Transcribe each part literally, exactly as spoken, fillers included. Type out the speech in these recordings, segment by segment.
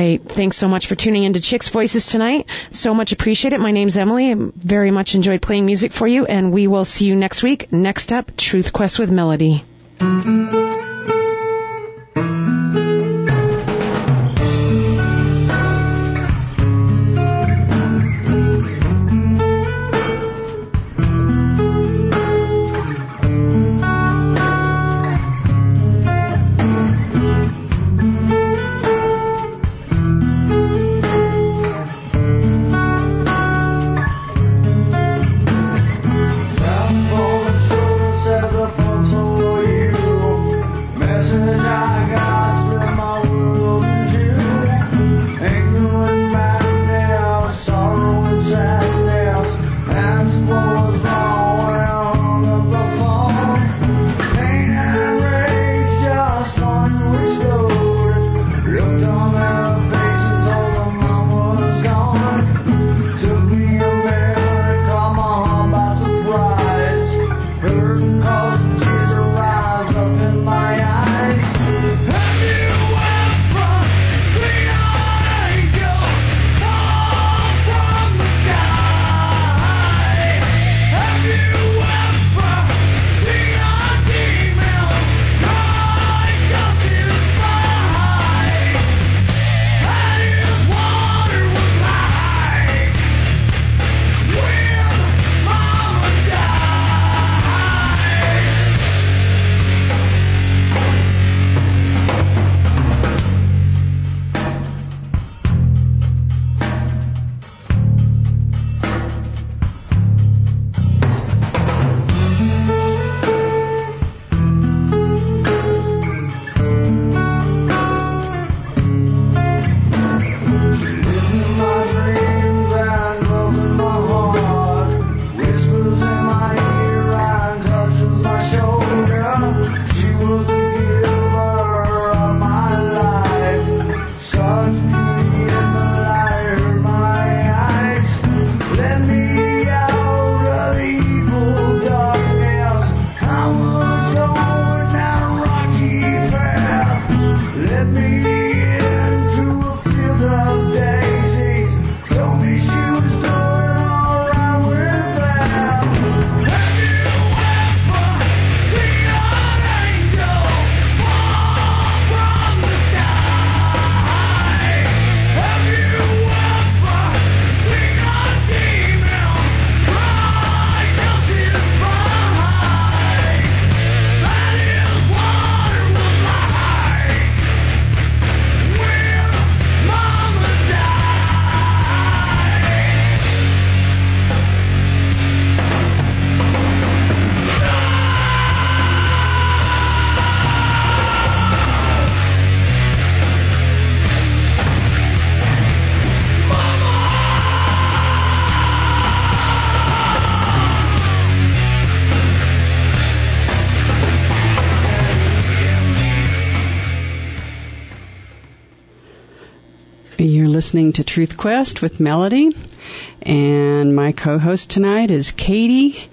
right. Thanks so much for tuning into Chicks Voices tonight. So much appreciate it. My name's Emily. I very much enjoyed playing music for you, and we will see you next week. Next up, Truth Quest with Melody. Listening to Truth Quest with Melody, and my co-host tonight is Katie,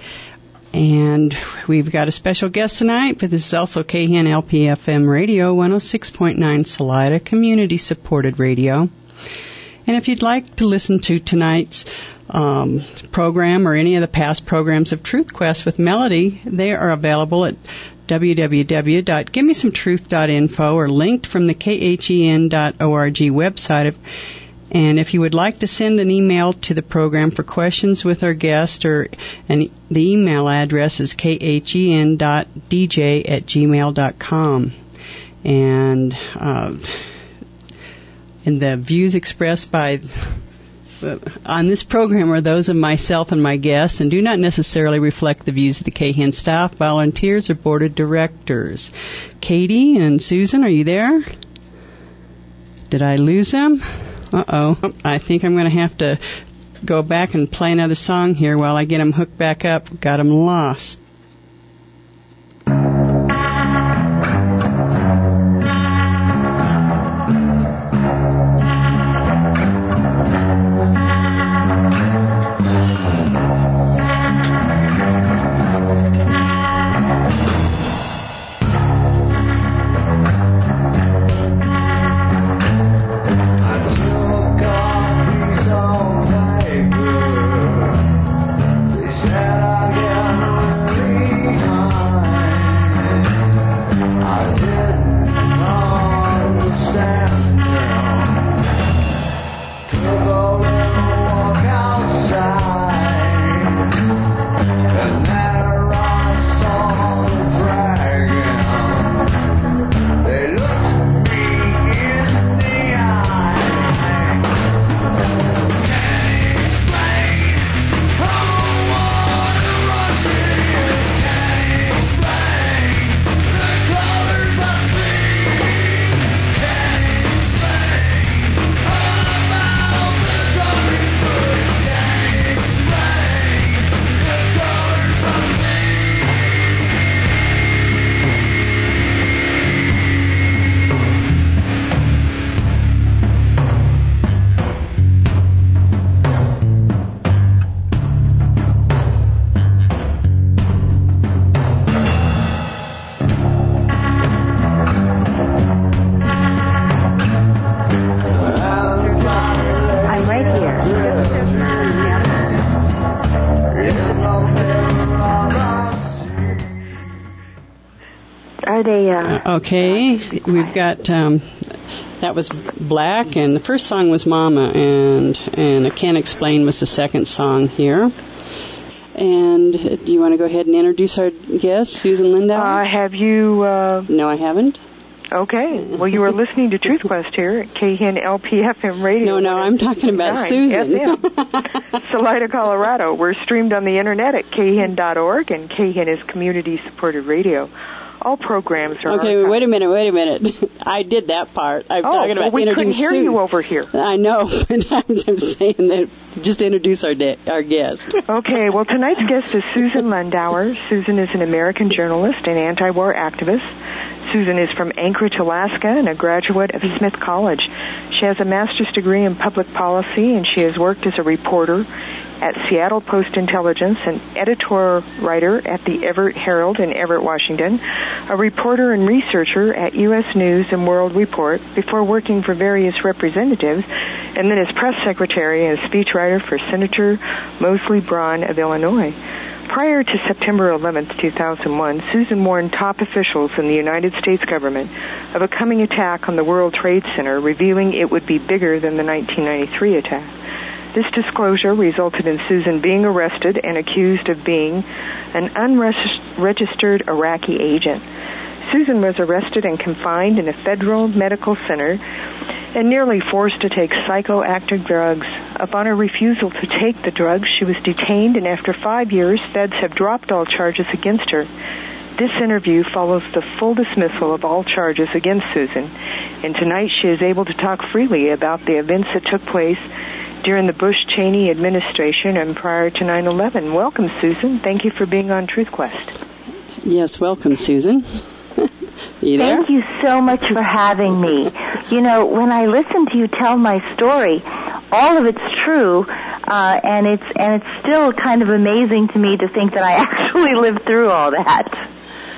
and we've got a special guest tonight, but this is also K H N L P F M Radio, one oh six point nine Salida, community-supported radio. And if you'd like to listen to tonight's um, program or any of the past programs of Truth Quest with Melody, they are available at w w w dot give me some truth dot info or linked from the K H E N dot org website. And if you would like to send an email to the program for questions with our guest, or an, the email address is k h e n dot d j at gmail dot com. And, uh, and the views expressed by uh, on this program are those of myself and my guests, and do not necessarily reflect the views of the K H N staff, volunteers, or board of directors. Katie and Susan, are you there? Did I lose them? Uh-oh. I think I'm going to have to go back and play another song here while I get them hooked back up. Got them lost. I are they? Uh, uh, okay, we've got um, that was Black, and the first song was Mama, and and I Can't Explain was the second song here. And uh, do you want to go ahead and introduce our guest, Susan Lindauer? Uh, have you? Uh, no, I haven't. Okay. Well, you are listening to Truth Quest here at K H N L P F M Radio. No, no, I'm talking about Susan. F M. Salida, Colorado. We're streamed on the internet at K H N dot org, and K H N is community-supported radio. All programs are Okay, archived. wait a minute, wait a minute. I did that part. I'm oh, talking about well, we couldn't hear Susan. you over here. I know, but I'm, I'm saying that just introduce our de- our guest. Okay, well, tonight's guest is Susan Lindauer. Susan is an American journalist and anti-war activist. Susan is from Anchorage, Alaska, and a graduate of Smith College. She has a master's degree in public policy, and she has worked as a reporter at Seattle Post-Intelligence, an editor writer at the Everett Herald in Everett, Washington, a reporter and researcher at U S News and World Report before working for various representatives, and then as press secretary and speechwriter for Senator Mosley Braun of Illinois. Prior to September eleventh, two thousand one, Susan warned top officials in the United States government of a coming attack on the World Trade Center, revealing it would be bigger than the nineteen ninety-three attack. This disclosure resulted in Susan being arrested and accused of being an unregistered Iraqi agent. Susan was arrested and confined in a federal medical center and nearly forced to take psychoactive drugs. Upon her refusal to take the drugs, she was detained, and after five years, feds have dropped all charges against her. This interview follows the full dismissal of all charges against Susan, and tonight she is able to talk freely about the events that took place during the Bush-Cheney administration and prior to nine eleven. Welcome, Susan. Thank you for being on Truth Quest. Yes, welcome, Susan. You there? Thank you so much for having me. You know, when I listen to you tell my story, all of it's true, uh, and it's and it's still kind of amazing to me to think that I actually lived through all that.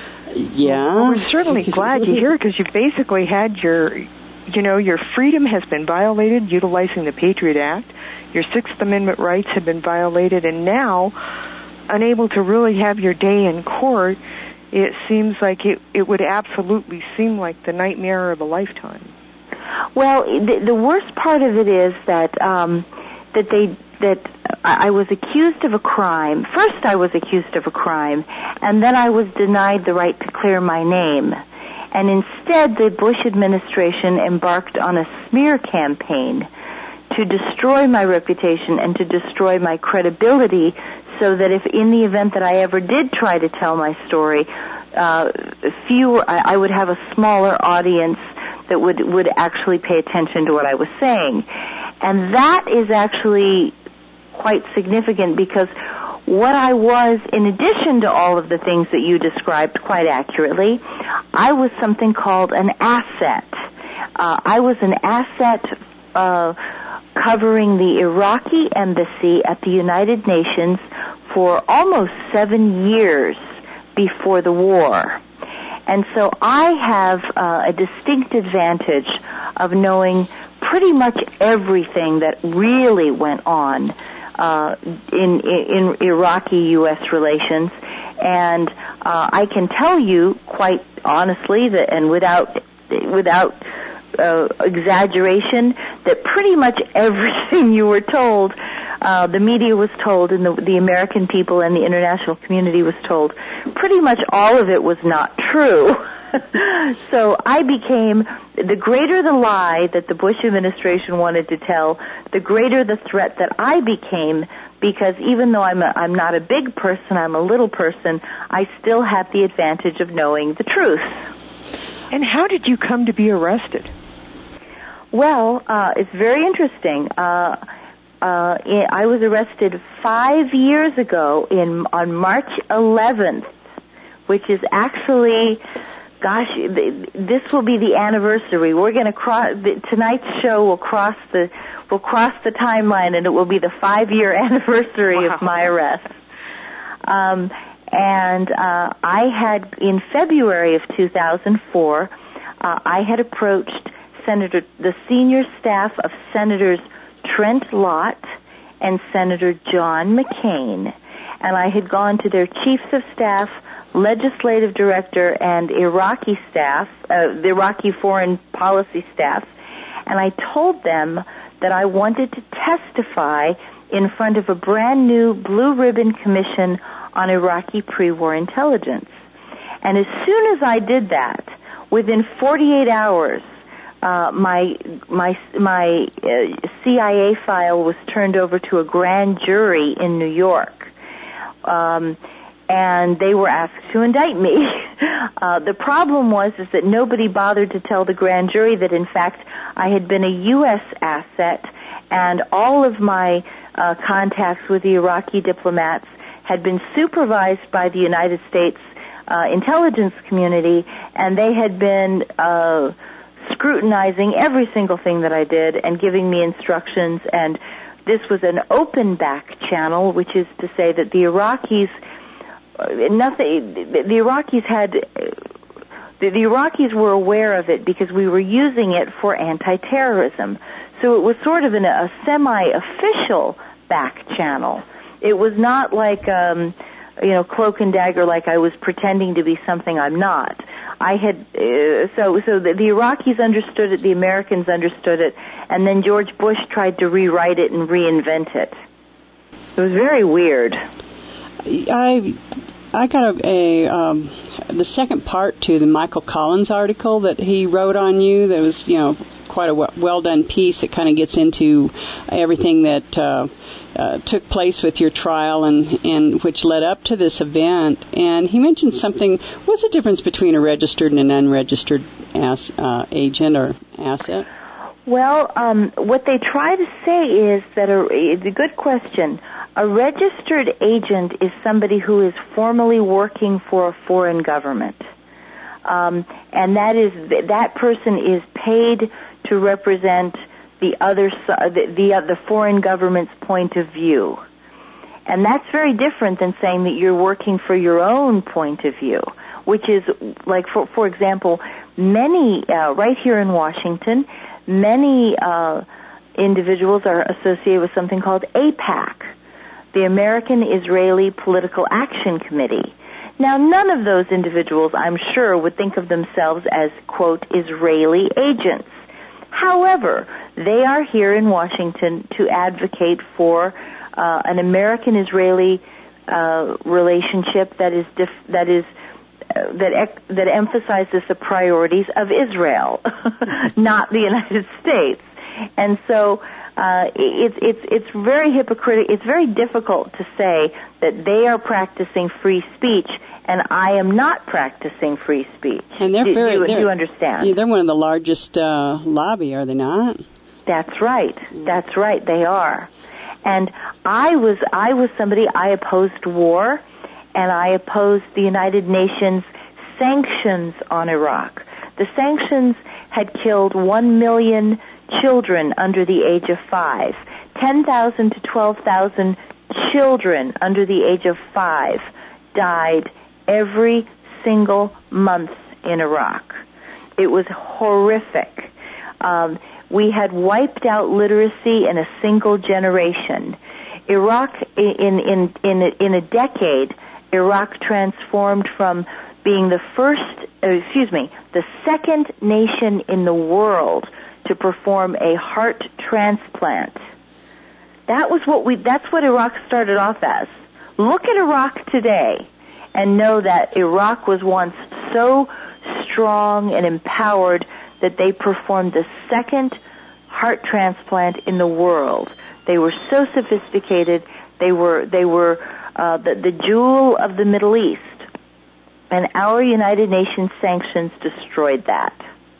Yeah. Well, we're certainly glad to hear it, because you basically had your, you know, your freedom has been violated utilizing the Patriot Act. Your Sixth Amendment rights have been violated, and now, unable to really have your day in court, it seems like it, it would absolutely seem like the nightmare of a lifetime. Well, the, the worst part of it is that um, that they that I was accused of a crime. First, I was accused of a crime, and then I was denied the right to clear my name. And instead, the Bush administration embarked on a smear campaign to destroy my reputation and to destroy my credibility, so that if in the event that I ever did try to tell my story, uh, fewer, I, I would have a smaller audience that would, would actually pay attention to what I was saying. And that is actually quite significant, because what I was, in addition to all of the things that you described quite accurately, I was something called an asset. Uh, I was an asset uh, covering the Iraqi embassy at the United Nations for almost seven years before the war. And so I have uh, a distinct advantage of knowing pretty much everything that really went on uh, in, in, in Iraqi-U S relations. And uh, I can tell you quite honestly that, and without without uh, exaggeration, that pretty much everything you were told, uh, the media was told, and the, the American people and the international community was told, pretty much all of it was not true. So I became, the greater the lie that the Bush administration wanted to tell, the greater the threat that I became, because even though I'm a, I'm not a big person, I'm a little person, I still have the advantage of knowing the truth. And how did you come to be arrested? Well, uh, it's very interesting. Uh, uh, I was arrested five years ago in on March eleventh, which is actually, gosh, this will be the anniversary. We're going to cross, tonight's show will cross the, will cross the timeline, and it will be the five-year anniversary wow. of my arrest. Um, and uh, I had, in February of two thousand four, uh, I had approached Senator, the senior staff of Senators Trent Lott and Senator John McCain, and I had gone to their chiefs of staff, legislative director and Iraqi staff, uh, the Iraqi foreign policy staff, and I told them that I wanted to testify in front of a brand new blue ribbon commission on Iraqi pre-war intelligence. And as soon as I did that, within forty-eight hours, uh, my my my uh, C I A file was turned over to a grand jury in New York, um, and they were asked to indict me. Uh, the problem was is that nobody bothered to tell the grand jury that, in fact, I had been a U S asset, and all of my uh, contacts with the Iraqi diplomats had been supervised by the United States uh, intelligence community, and they had been uh, scrutinizing every single thing that I did and giving me instructions. And this was an open back channel, which is to say that the Iraqis, nothing, the Iraqis had, the, the Iraqis were aware of it because we were using it for anti-terrorism. So it was sort of in a, a semi-official back channel. It was not like, um, you know, cloak and dagger, like I was pretending to be something I'm not. I had, uh, so, so the, the Iraqis understood it, the Americans understood it, and then George Bush tried to rewrite it and reinvent it. It was very weird. I, I got a, a um, the second part to the Michael Collins article that he wrote on you. That was, you know, quite a well done piece. It kind of gets into everything that uh, uh, took place with your trial and, and which led up to this event. And he mentioned something. What's the difference between a registered and an unregistered as, uh, agent or asset? Well, um, what they try to say is that a, it's a good question. A registered agent is somebody who is formally working for a foreign government, um, and that is that person is paid to represent the other the the, the foreign government's point of view, and that's very different than saying that you're working for your own point of view, which is like for for example, many uh, right here in Washington, many uh, individuals are associated with something called AIPAC, the American Israeli Political Action Committee. Now, none of those individuals, I'm sure, would think of themselves as, quote, Israeli agents. However, they are here in Washington to advocate for uh, an American-Israeli uh, relationship that is dif- that is uh, that ec- that emphasizes the priorities of Israel, not the United States, and so. Uh, it's it's it's very hypocritical. It's very difficult to say that they are practicing free speech and I am not practicing free speech. And they're do, very. do, they're, do you understand? Yeah, they're one of the largest uh, lobby, are they not? That's right. That's right. They are. And I was I was somebody. I opposed war, and I opposed the United Nations sanctions on Iraq. The sanctions had killed one million. Children under the age of five. ten thousand to twelve thousand children under the age of five died every single month in Iraq. It was horrific. Um, we had wiped out literacy in a single generation. Iraq, in, in, in, a, in a decade, Iraq transformed from being the first, uh, excuse me, the second nation in the world to perform a heart transplant. That was what we, that's what Iraq started off as. Look at Iraq today and know that Iraq was once so strong and empowered that they performed the second heart transplant in the world. They were so sophisticated. They were, they were uh, the, the jewel of the Middle East. And our United Nations sanctions destroyed that.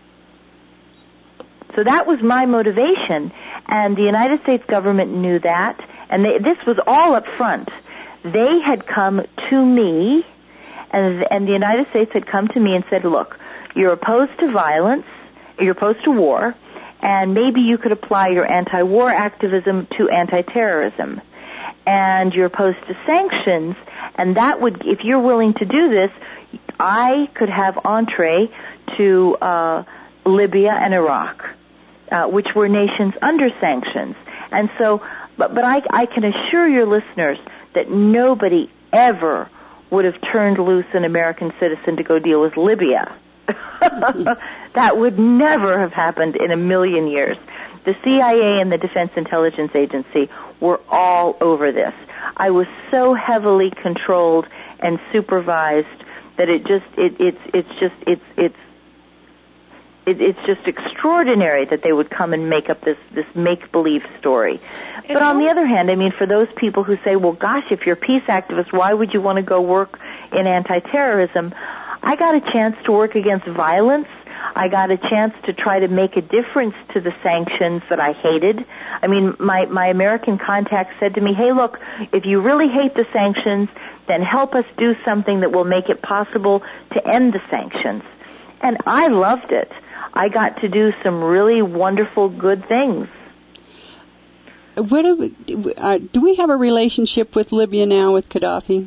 So that was my motivation, and the United States government knew that, and they, this was all up front. They had come to me, and, and the United States had come to me and said, look, you're opposed to violence, you're opposed to war, and maybe you could apply your anti-war activism to anti-terrorism. And you're opposed to sanctions, and that would, if you're willing to do this, I could have entree to uh, Libya and Iraq. Uh, which were nations under sanctions. And so, but, but I, I can assure your listeners that nobody ever would have turned loose an American citizen to go deal with Libya. That would never have happened in a million years. The C I A and the Defense Intelligence Agency were all over this. I was so heavily controlled and supervised that it just it it's it's just it's it's it, it's just extraordinary that they would come and make up this this make believe story. But on the other hand, I mean, for those people who say, well, gosh, if you're a peace activist, why would you want to go work in anti-terrorism? I got a chance to work against violence. I got a chance to try to make a difference to the sanctions that I hated. I mean, my, my American contact said to me, hey, look, if you really hate the sanctions, then help us do something that will make it possible to end the sanctions. And I loved it. I got to do some really wonderful, good things. What do, we, uh, do we have a relationship with Libya now with Gaddafi?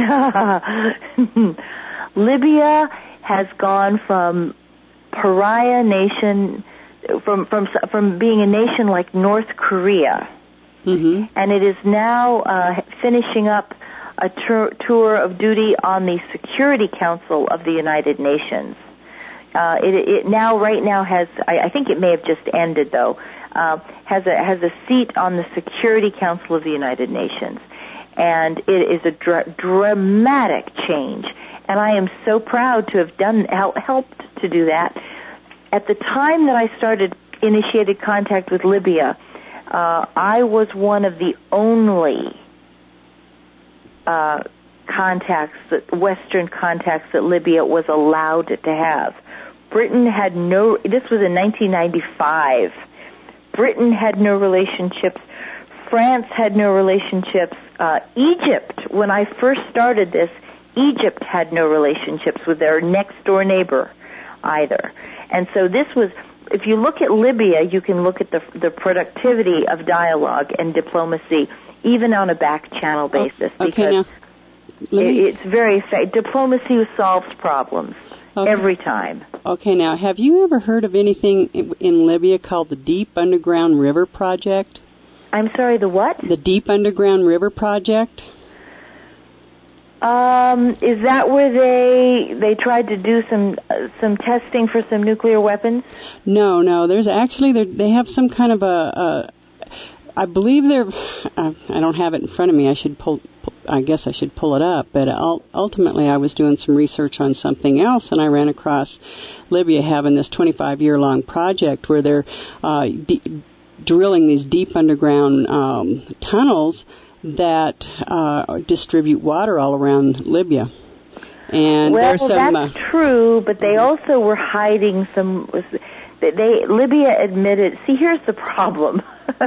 Libya has gone from pariah nation, from from from being a nation like North Korea, mm-hmm. and it is now uh, finishing up a tur- tour of duty on the Security Council of the United Nations. Uh, it, it now, right now, has I, I think it may have just ended though. Uh, has a has a seat on the Security Council of the United Nations, and it is a dra- dramatic change. And I am so proud to have done help, helped to do that. At the time that I started initiated contact with Libya, uh, I was one of the only uh, contacts, that, Western contacts that Libya was allowed to have. Britain had no. This was in nineteen ninety-five. Britain had no relationships. France had no relationships. Uh, Egypt, when I first started this, Egypt had no relationships with their next-door neighbor either. And so this was, if you look at Libya, you can look at the the productivity of dialogue and diplomacy, even on a back-channel basis. Oh, okay, because now, me... it, it's very effective. Diplomacy solves problems okay. every time. Okay, now, have you ever heard of anything in, in Libya called the Deep Underground River Project? I'm sorry, the what? The Deep Underground River Project? Um, is that where they they tried to do some uh, some testing for some nuclear weapons? No, no. There's actually they have some kind of a, a I believe they're. Uh, I don't have it in front of me. I should pull. I guess I should pull it up. But ultimately, I was doing some research on something else, and I ran across Libya having this twenty-five year long project where they're uh, de- drilling these deep underground um, tunnels that uh, distribute water all around Libya. And well, there's some, that's uh, true, but they also were hiding some. They Libya admitted. See, here's the problem.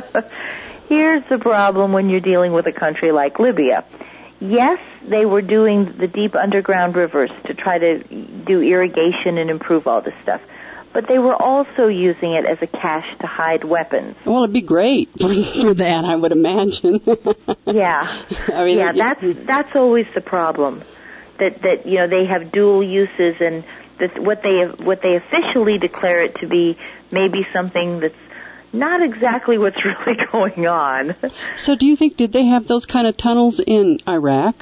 Here's the problem when you're dealing with a country like Libya. Yes, they were doing the deep underground rivers to try to do irrigation and improve all this stuff. But they were also using it as a cache to hide weapons. Well, it'd be great for that, I would imagine. yeah, I mean, yeah, that's that's always the problem. That that you know they have dual uses, and that what they what they officially declare it to be may be something that's not exactly what's really going on. So, do you think did they have those kind of tunnels in Iraq?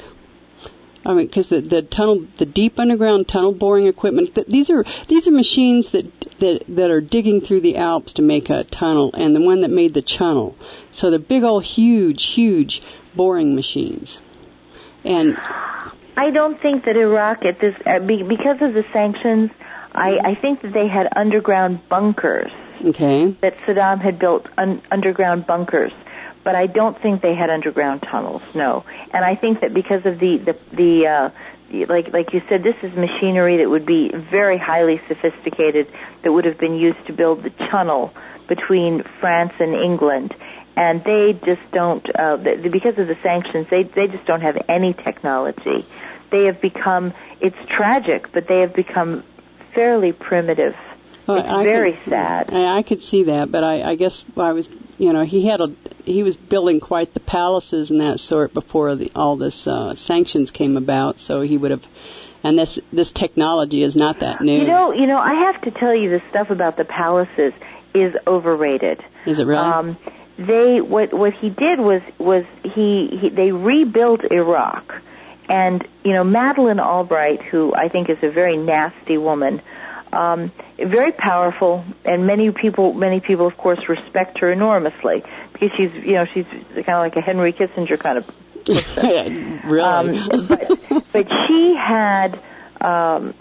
I mean, because the, the tunnel, the deep underground tunnel boring equipment, th- these are these are machines that, that that are digging through the Alps to make a tunnel, and the one that made the channel. So they're big old, huge, huge boring machines. And I don't think that Iraq at this uh, be, because of the sanctions, I, I think that they had underground bunkers. Okay. That Saddam had built un- underground bunkers. But I don't think they had underground tunnels, no. And I think that because of the, the, the uh, like, like you said, this is machinery that would be very highly sophisticated that would have been used to build the tunnel between France and England. And they just don't, uh, because of the sanctions, they, they just don't have any technology. They have become, it's tragic, but they have become fairly primitive. Well, it's I very could, sad. I, I could see that, but I, I guess I was, you know, he had a, he was building quite the palaces and that sort before the, all this uh, sanctions came about. So he would have, and this this technology is not that new. You know, you know, I have to tell you, the stuff about the palaces is overrated. Is it really? Um, they what what he did was was he, he they rebuilt Iraq. and, you know, Madeleine Albright, who I think is a very nasty woman, um, very powerful, and many people, many people, of course, respect her enormously because she's, you know, she's kind of like a Henry Kissinger kind of person. Really? Um, but, but she had um,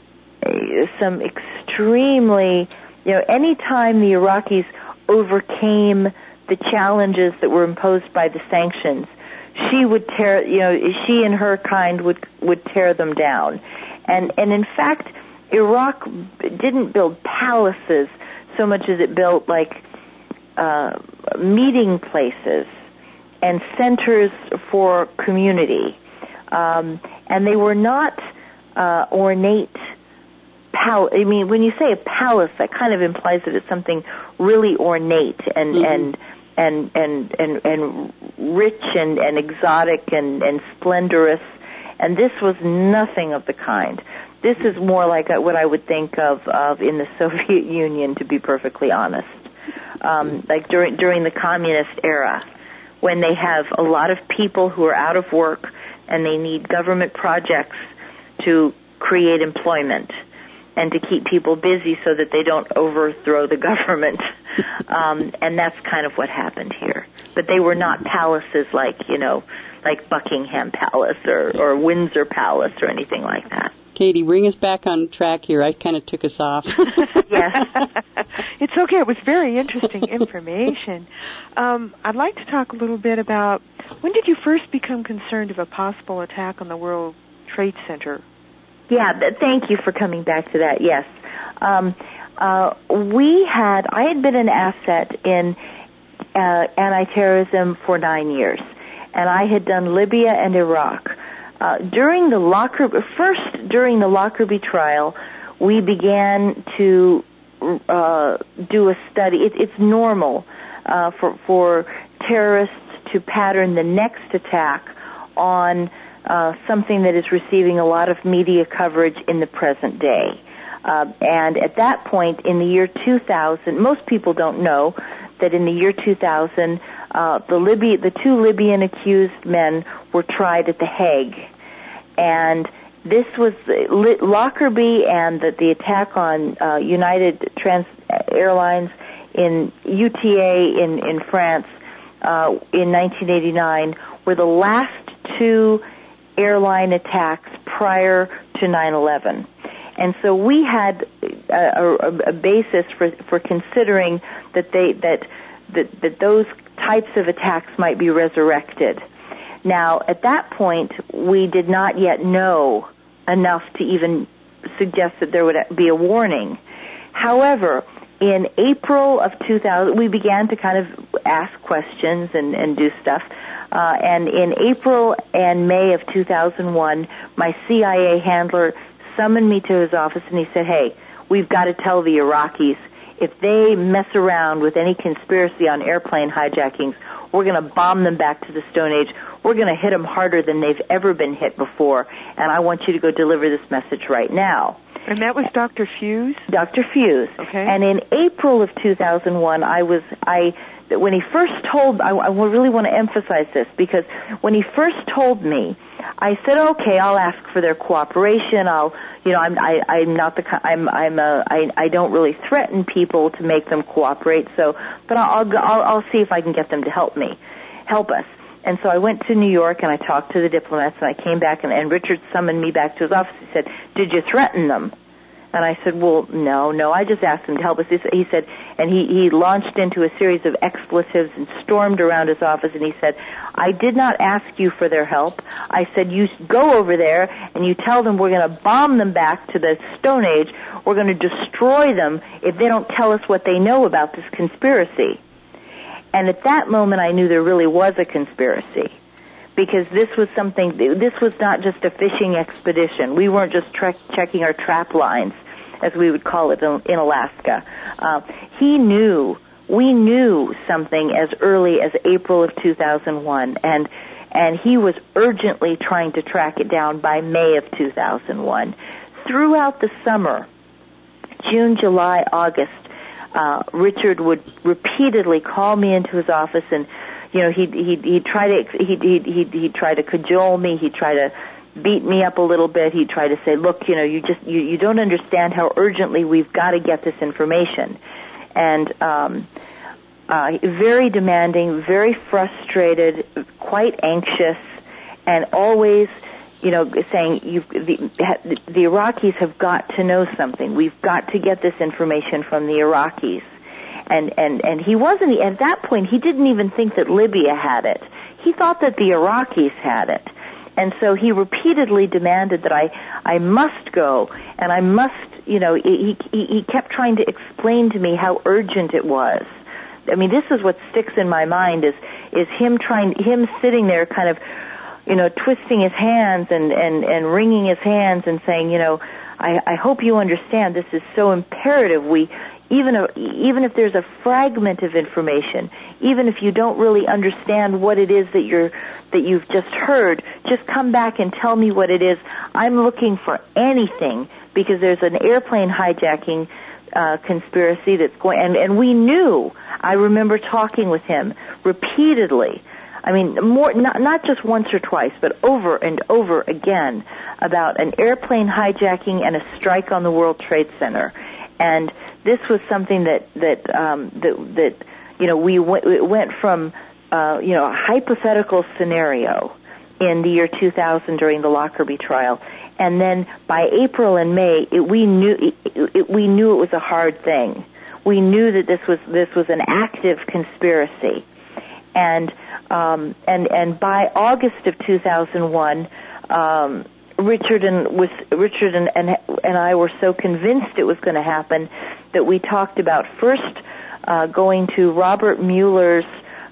some extremely, you know, any time the Iraqis overcame the challenges that were imposed by the sanctions, she would tear, you know, she and her kind would would tear them down. And and in fact, Iraq didn't build palaces so much as it built like uh, meeting places and centers for community. Um, and they were not uh, ornate palace. I mean, when you say a palace, that kind of implies that it's something really ornate and mm-hmm. and and and and and rich and, and exotic and, and splendorous. And this was nothing of the kind. This is more like a, what I would think of, of in the Soviet Union, to be perfectly honest. Um, like during during the communist era, when they have a lot of people who are out of work and they need government projects to create employment and to keep people busy so that they don't overthrow the government. Um, and that's kind of what happened here. But they were not palaces like, you know, like Buckingham Palace or, or Windsor Palace or anything like that. Katie, bring us back on track here. I kind of took us off. Yes. It's okay. It was very interesting information. Um, I'd like to talk a little bit about, when did you first become concerned of a possible attack on the World Trade Center? Yeah, th- thank you for coming back to that, yes. Um, uh, we had, I had been an asset in uh, anti-terrorism for nine years, and I had done Libya and Iraq. Uh, during the Lockerbie, first during the Lockerbie trial, we began to uh, do a study. It, it's normal uh, for, for terrorists to pattern the next attack on Uh, something that is receiving a lot of media coverage in the present day. Uh, and at that point, in the year two thousand, most people don't know that in the year two thousand, uh, the Libya, the two Libyan accused men were tried at The Hague. And this was Lockerbie and the, the attack on uh, United Trans Airlines in U T A in, in France uh, in nineteen eighty-nine were the last two airline attacks prior to nine eleven. And so we had a, a, a basis for, for considering that they that, that that those types of attacks might be resurrected. Now, at that point, we did not yet know enough to even suggest that there would be a warning. However, in April of two thousand, we began to kind of ask questions and, and do stuff. Uh, and in April and May of two thousand one, my C I A handler summoned me to his office and he said, hey, we've got to tell the Iraqis, if they mess around with any conspiracy on airplane hijackings, we're going to bomb them back to the Stone Age. We're going to hit them harder than they've ever been hit before. And I want you to go deliver this message right now. And that was Doctor Fuse? Doctor Fuse. Okay. And in April of two thousand one, I was, I, when he first told, I, I really want to emphasize this, because when he first told me, I said, okay, I'll ask for their cooperation. I'll, you know, I'm, I, I'm not the, I'm, I'm a, I, I don't really threaten people to make them cooperate. So, but I'll, I'll, I'll see if I can get them to help me, help us. And so I went to New York and I talked to the diplomats and I came back and, and Richard summoned me back to his office. He said, did you threaten them? And I said, well, no, no, I just asked him to help us. He said, and he, he launched into a series of expletives and stormed around his office, and he said, I did not ask you for their help. I said, you go over there and you tell them we're going to bomb them back to the Stone Age. We're going to destroy them if they don't tell us what they know about this conspiracy. And at that moment, I knew there really was a conspiracy. Because this was something, this was not just a fishing expedition. We weren't just tre- checking our trap lines, as we would call it in, in Alaska. Uh, he knew, we knew something as early as April of two thousand one, and and he was urgently trying to track it down by May of two thousand one. Throughout the summer, June, July, August, uh, Richard would repeatedly call me into his office and, you know, he'd, he'd, he'd try to, he'd, he'd, he'd, he'd try to cajole me, he'd try to beat me up a little bit. He'd try to say, look, you know, you just, you, you don't understand how urgently we've got to get this information. And, um, uh, very demanding, very frustrated, quite anxious, and always, you know, saying, you, the, the Iraqis have got to know something. We've got to get this information from the Iraqis. And, and, and he wasn't, at that point, he didn't even think that Libya had it. He thought that the Iraqis had it. And so he repeatedly demanded that I, I must go, and I must, you know, he, he, he kept trying to explain to me how urgent it was. I mean, this is what sticks in my mind is, is him trying, him sitting there kind of, you know, twisting his hands and, and, and wringing his hands and saying, you know, I, I hope you understand this is so imperative. We, even, a, even if there's a fragment of information, even if you don't really understand what it is that you're, that you've just heard, just come back and tell me what it is. I'm looking for anything because there's an airplane hijacking uh, conspiracy that's going, and, and we knew, I remember talking with him repeatedly, I mean, more, not, not just once or twice, but over and over again about an airplane hijacking and a strike on the World Trade Center. And this was something that, that, um, that, that, you know, we went, it went from, uh, you know, a hypothetical scenario in the year two thousand during the Lockerbie trial. And then by April and May, it, we knew, it, it, we knew it was a hard thing. We knew that this was, this was an active conspiracy. And, um, and, and by August of two thousand one, um, Richard and was Richard and, and and I were so convinced it was going to happen that we talked about first uh, going to Robert Mueller's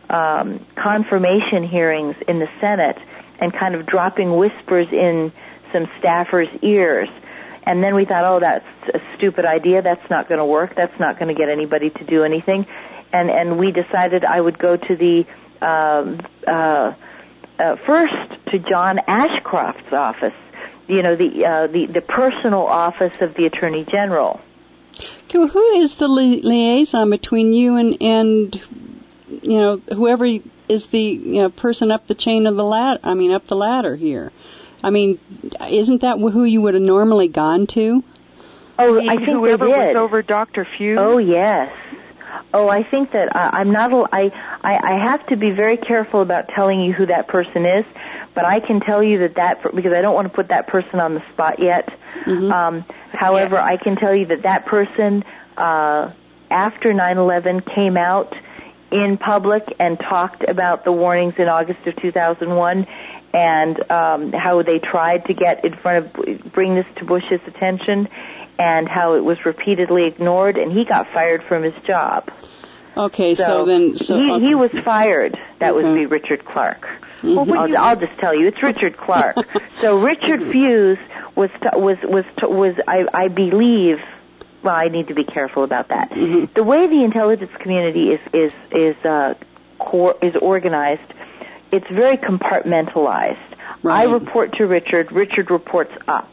um, confirmation hearings in the Senate and kind of dropping whispers in some staffers' ears. And then we thought, oh, that's a stupid idea. That's not going to work. That's not going to get anybody to do anything. And and we decided I would go to the um, uh, uh, first to John Ashcroft's office. You know, the, uh, the, the personal office of the Attorney General. Okay, well, who is the li- liaison between you and, and, you know, whoever is the, you know, person up the chain of the ladder, I mean, up the ladder here? I mean, isn't that who you would have normally gone to? Oh, I think whoever they did. was over Doctor Few? Oh, yes. Oh, I think that uh, I'm not, I, I, I have to be very careful about telling you who that person is. But I can tell you that that, because I don't want to put that person on the spot yet. Mm-hmm. Um, however, I can tell you that that person, uh, after nine eleven came out in public and talked about the warnings in August of two thousand one and um, how they tried to get in front of, bring this to Bush's attention and how it was repeatedly ignored, and he got fired from his job. Okay, so, so then... So, he, okay. he was fired. That okay. would be Richard Clark. Mm-hmm. I'll, I'll just tell you, it's Richard Clark. So Richard Fuse was was was was I, I believe. Well, I need to be careful about that. Mm-hmm. The way the intelligence community is is is uh, core, is organized, it's very compartmentalized. Right. I report to Richard. Richard reports up,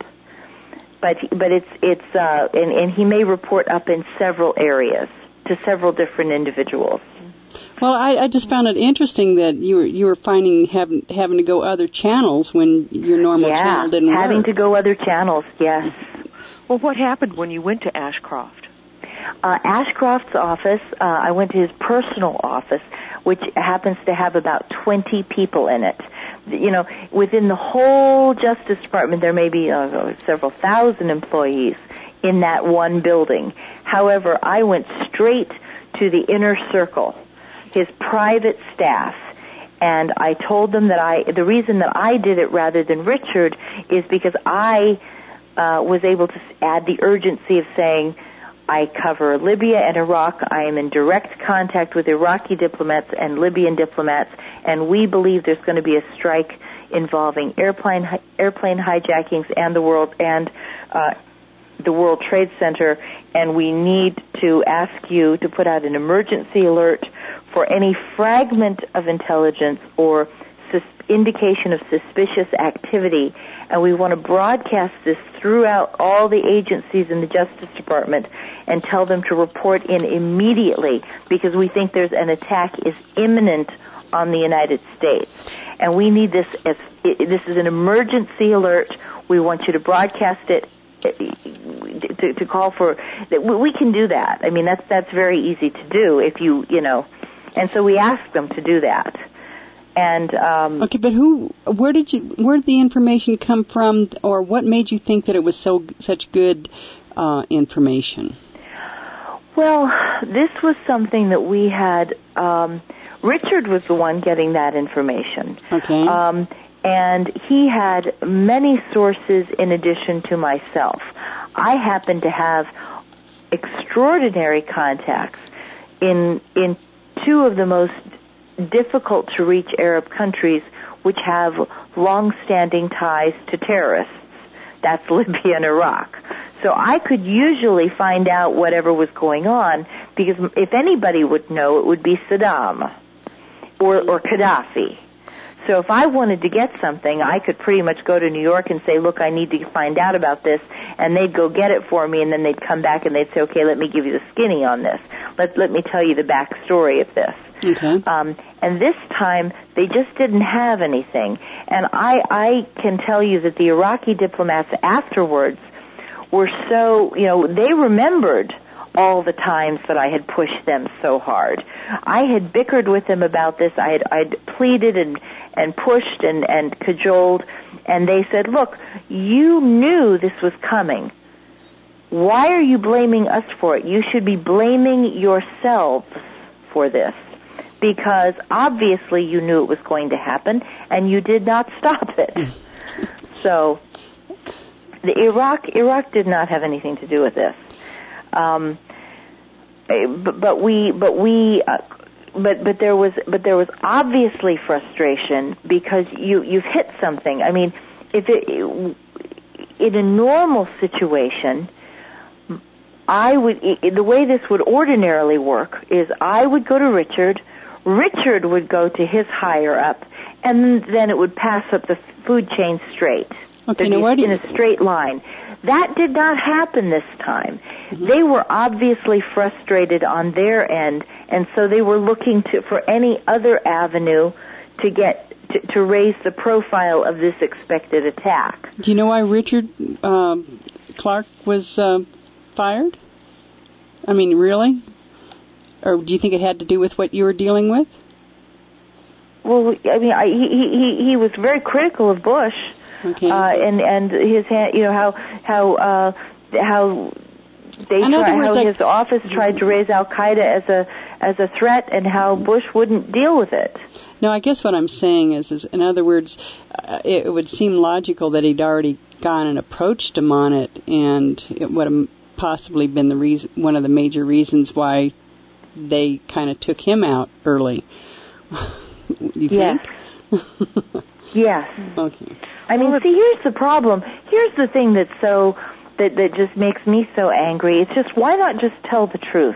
but but it's it's uh, and and he may report up in several areas to several different individuals. Well, I, I just found it interesting that you were you were finding having having to go other channels when your normal yeah, channel didn't work. having to go other channels. Yes. Well, what happened when you went to Ashcroft? Uh, Ashcroft's office. Uh, I went to his personal office, which happens to have about twenty people in it. You know, within the whole Justice Department, there may be uh, several thousand employees in that one building. However, I went straight to the inner circle, his private staff, and I told them that I, the reason that I did it rather than Richard is because I uh, was able to add the urgency of saying, I cover Libya and Iraq. I am in direct contact with Iraqi diplomats and Libyan diplomats, and we believe there's going to be a strike involving airplane airplane hijackings and the world and uh, the World Trade Center, and we need to ask you to put out an emergency alert for any fragment of intelligence or sus- indication of suspicious activity, and we want to broadcast this throughout all the agencies in the Justice Department and tell them to report in immediately because we think there's an attack is imminent on the United States. And we need this as, this is an emergency alert. We want you to broadcast it, to, to call for, we can do that. I mean, that's, that's very easy to do if you, you know, and so we asked them to do that. And, um. Okay, but who, where did you, where did the information come from, or what made you think that it was so, such good, uh, information? Well, this was something that we had, um, Richard was the one getting that information. Okay. Um, and he had many sources in addition to myself. I happen to have extraordinary contacts in, in two of the most difficult to reach Arab countries which have long-standing ties to terrorists. That's Libya and Iraq. So I could usually find out whatever was going on, because if anybody would know, it would be Saddam or, or Gaddafi. So if I wanted to get something, I could pretty much go to New York and say, look, I need to find out about this, and they'd go get it for me, and then they'd come back and they'd say, okay, let me give you the skinny on this. Let, let me tell you the backstory of this. Okay. Um, and this time, they just didn't have anything. And I, I can tell you that the Iraqi diplomats afterwards were so, you know, they remembered all the times that I had pushed them so hard. I had bickered with them about this. I had I'd pleaded and, and pushed and, and cajoled, and they said, look, you knew this was coming. Why are you blaming us for it? You should be blaming yourselves for this, because obviously you knew it was going to happen, and you did not stop it. So the Iraq Iraq did not have anything to do with this. Um, but, but we, but we, uh, but but there was, but there was obviously frustration, because you you've hit something. I mean, if it, in a normal situation, I would, the way this would ordinarily work is I would go to Richard, Richard would go to his higher up, and then it would pass up the food chain straight. Okay, now why do you... in a straight line. That did not happen this time. Mm-hmm. They were obviously frustrated on their end, and so they were looking to for any other avenue to get to, to raise the profile of this expected attack. Do you know why Richard um, Clark was uh, fired? I mean, really? Or do you think it had to do with what you were dealing with? Well, I mean, I, he he he was very critical of Bush. Okay. Uh, and and his hand, you know how how uh, how they In try, words, how like, his office tried to raise Al Qaeda as a as a threat, and how Bush wouldn't deal with it. No, I guess what I'm saying is, is in other words, uh, it, it would seem logical that he'd already gone and approached him on it, and it would have possibly been the reason, one of the major reasons why they kind of took him out early. You think? Yes. Yes. Okay. I mean, see, here's the problem. Here's the thing that's so that that just makes me so angry. It's just, why not just tell the truth?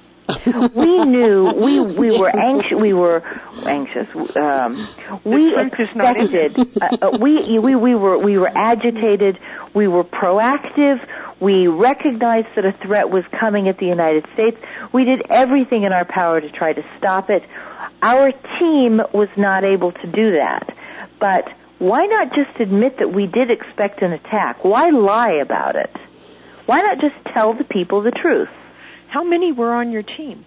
We knew we we were anxious. We were anxious. Um, we expected. uh, we we we were we were agitated. We were proactive. We recognized that a threat was coming at the United States. We did everything in our power to try to stop it. Our team was not able to do that. But why not just admit that we did expect an attack? Why lie about it? Why not just tell the people the truth? How many were on your team?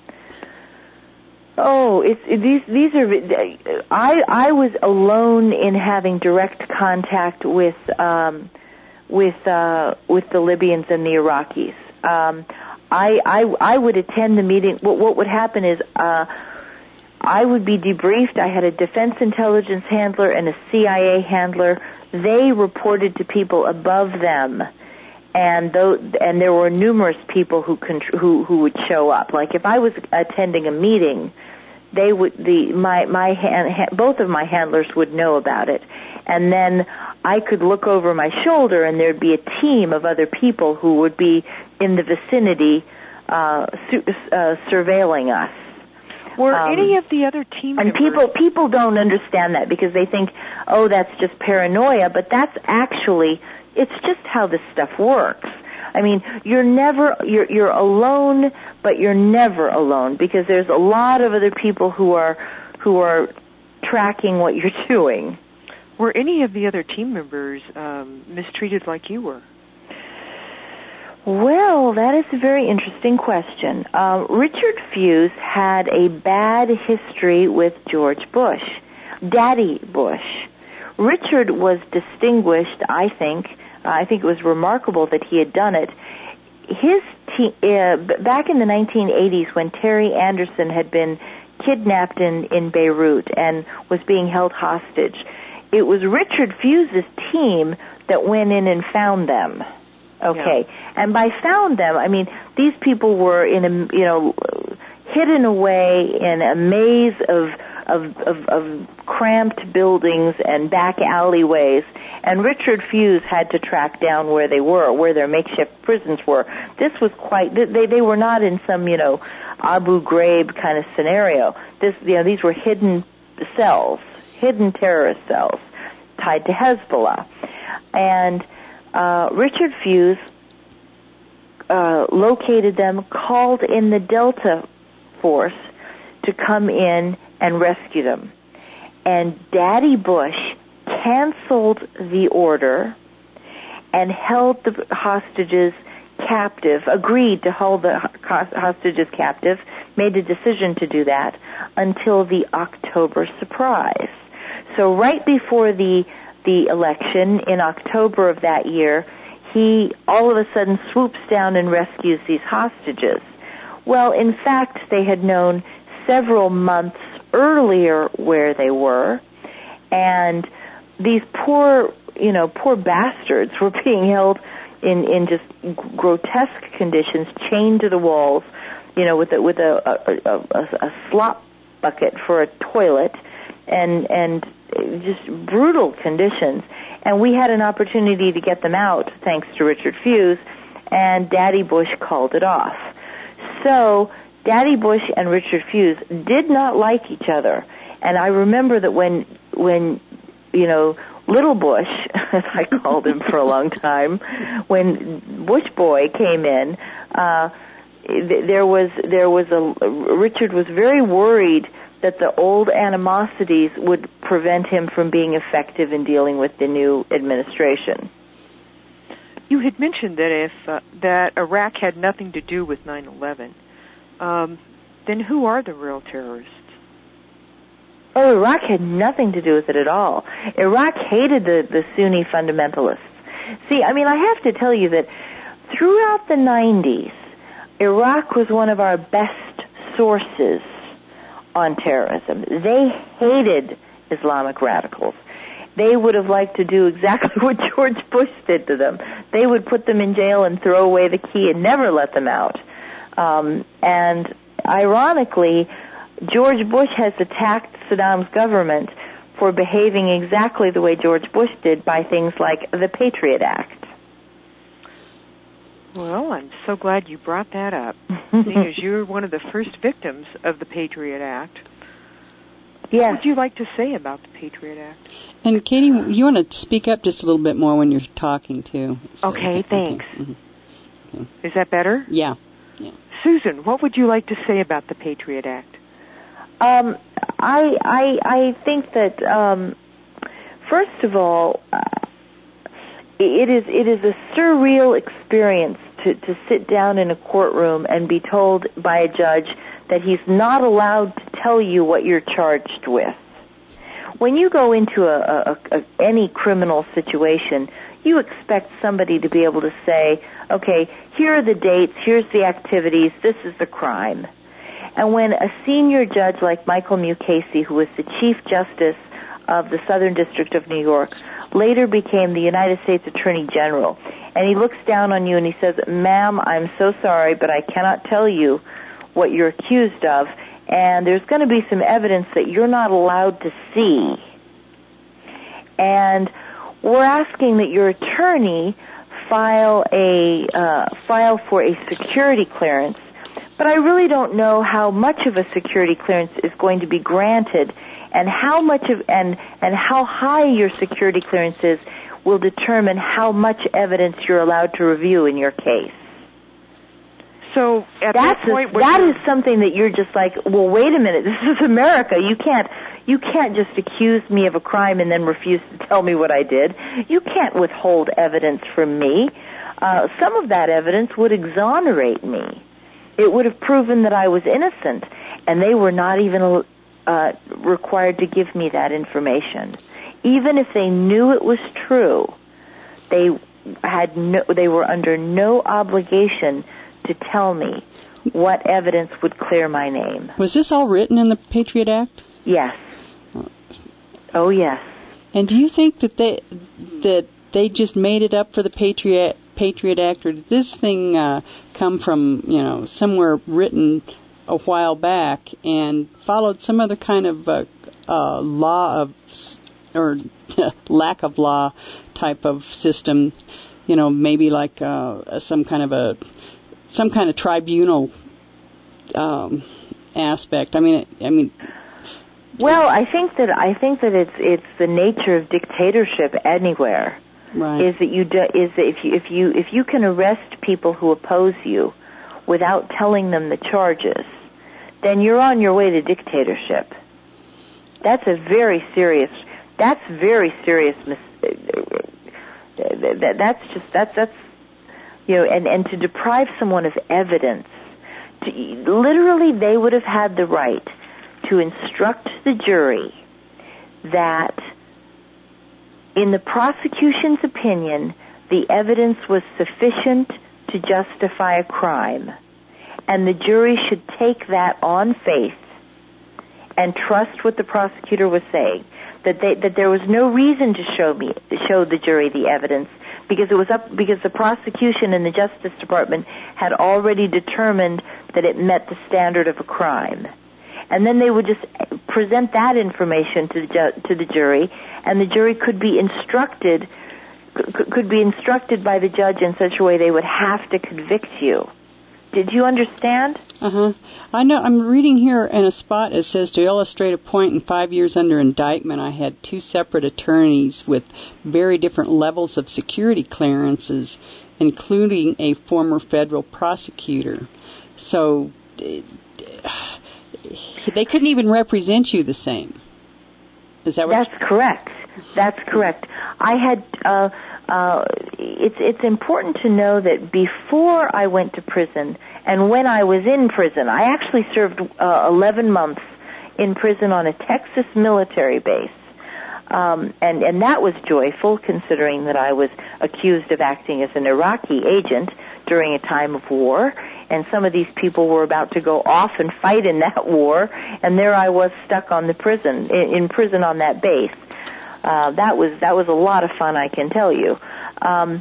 Oh, it's it, these these are. I I was alone in having direct contact with um, with uh, with the Libyans and the Iraqis. Um, I I I would attend the meeting. What what would happen is uh, I would be debriefed. I had a defense intelligence handler and a C I A handler. They reported to people above them. And though, and there were numerous people who, contr- who who would show up. Like if I was attending a meeting, they would the my my hand, ha, both of my handlers would know about it, and then I could look over my shoulder, and there'd be a team of other people who would be in the vicinity, uh, su- uh, surveilling us. Were um, any of the other team and members... people people don't understand that because they think, oh, that's just paranoia, but that's actually. It's just how this stuff works. I mean, you're never, you're, you're alone, but you're never alone because there's a lot of other people who are, who are tracking what you're doing. Were any of the other team members um, mistreated like you were? Well, that is a very interesting question. Uh, Richard Fuse had a bad history with George Bush, Daddy Bush. Richard was distinguished, I think. Uh, I think it was remarkable that he had done it. His te- uh, back in the nineteen eighties, when Terry Anderson had been kidnapped in, in Beirut and was being held hostage, it was Richard Fuse's team that went in and found them. Okay. Yeah. And by found them, I mean, these people were in a, you know, hidden away in a maze of, of, of, of cramped buildings and back alleyways, and Richard Fuse had to track down where they were, where their makeshift prisons were. This was quite, they, they were not in some, you know, Abu Ghraib kind of scenario. This, you know, these were hidden cells, hidden terrorist cells tied to Hezbollah. And uh, Richard Fuse uh, located them, called in the Delta Force to come in and rescue them. And Daddy Bush canceled the order and held the hostages captive, agreed to hold the hostages captive, made a decision to do that until the October surprise. So right before the the election in October of that year, he all of a sudden swoops down and rescues these hostages. Well, in fact, they had known several months earlier where they were, and these poor, you know, poor bastards were being held in, in just grotesque conditions, chained to the walls, you know, with a, with a, a, a, a slop bucket for a toilet, and and just brutal conditions. And we had an opportunity to get them out, thanks to Richard Fuse, and Daddy Bush called it off. So Daddy Bush and Richard Fuse did not like each other. And I remember that when, when you know, Little Bush, as I called him for a long time, when Bush Boy came in, uh, there was there was a Richard was very worried that the old animosities would prevent him from being effective in dealing with the new administration. You had mentioned that if uh, that Iraq had nothing to do with nine eleven, um, then who are the real terrorists? Oh, Iraq had nothing to do with it at all. Iraq hated the, the Sunni fundamentalists. See, I mean, I have to tell you that throughout the nineties, Iraq was one of our best sources on terrorism. They hated Islamic radicals. They would have liked to do exactly what George Bush did to them. They would put them in jail and throw away the key and never let them out. Um, and ironically, George Bush has attacked Saddam's government for behaving exactly the way George Bush did by things like the Patriot Act. Well, I'm so glad you brought that up, seeing as you're one of the first victims of the Patriot Act. Yes. What would you like to say about the Patriot Act? And, Katie, you want to speak up just a little bit more when you're talking, too. So, okay, thanks. Okay. Mm-hmm. Okay. Is that better? Yeah. yeah. Susan, what would you like to say about the Patriot Act? Um, I, I, I think that, um, first of all, uh, it is it is a surreal experience to, to sit down in a courtroom and be told by a judge that he's not allowed to tell you what you're charged with. When you go into a, a, a any criminal situation, you expect somebody to be able to say, okay, here are the dates, here's the activities, this is the crime. And when a senior judge like Michael Mukasey, who was the Chief Justice of the Southern District of New York, later became the United States Attorney General, and he looks down on you and he says, ma'am, I'm so sorry, but I cannot tell you what you're accused of, and there's going to be some evidence that you're not allowed to see. And we're asking that your attorney file a uh, file for a security clearance, but I really don't know how much of a security clearance is going to be granted, and how much of and and how high your security clearance is will determine how much evidence you're allowed to review in your case. So at That's that point, a, that is something that you're just like, well, wait a minute, this is America. You can't You can't just accuse me of a crime and then refuse to tell me what I did. You can't withhold evidence from me. Uh, some of that evidence would exonerate me. It would have proven that I was innocent, and they were not even uh, required to give me that information. Even if they knew it was true, they had no, they were under no obligation to tell me what evidence would clear my name. Was this all written in the Patriot Act? Yes. Oh, yes. And do you think that they that they just made it up for the Patriot Patriot Act, or did this thing uh, come from, you know, somewhere written a while back and followed some other kind of uh, uh, law of or lack of law type of system? You know, maybe like uh, some kind of a some kind of tribunal um, aspect. I mean, I mean. Well, I think that I think that it's it's the nature of dictatorship anywhere. Right. Is that you do, is that if you if you if you can arrest people who oppose you without telling them the charges, then you're on your way to dictatorship. That's a very serious. That's very serious. That that's just that's that's you know, and and to deprive someone of evidence, to, literally they would have had the right to instruct the jury that, in the prosecution's opinion, the evidence was sufficient to justify a crime, and the jury should take that on faith and trust what the prosecutor was saying, that they, that there was no reason to show me show the jury the evidence because it was up because the prosecution and the Justice Department had already determined that it met the standard of a crime. And then they would just present that information to the ju- to the jury, and the jury could be instructed c- could be instructed by the judge in such a way they would have to convict you. Did you understand? Uh-huh. I know. I'm reading here in a spot. It says, to illustrate a point, in five years under indictment, I had two separate attorneys with very different levels of security clearances, including a former federal prosecutor. So uh, they couldn't even represent you the same. Is that what? That's correct. That's correct. I had. Uh, uh, it's it's important to know that before I went to prison and when I was in prison, I actually served uh, eleven months in prison on a Texas military base, um, and and that was joyful considering that I was accused of acting as an Iraqi agent during a time of war. And some of these people were about to go off and fight in that war, and there I was stuck on the prison, in, in prison on that base. Uh, that was that was a lot of fun, I can tell you. Um,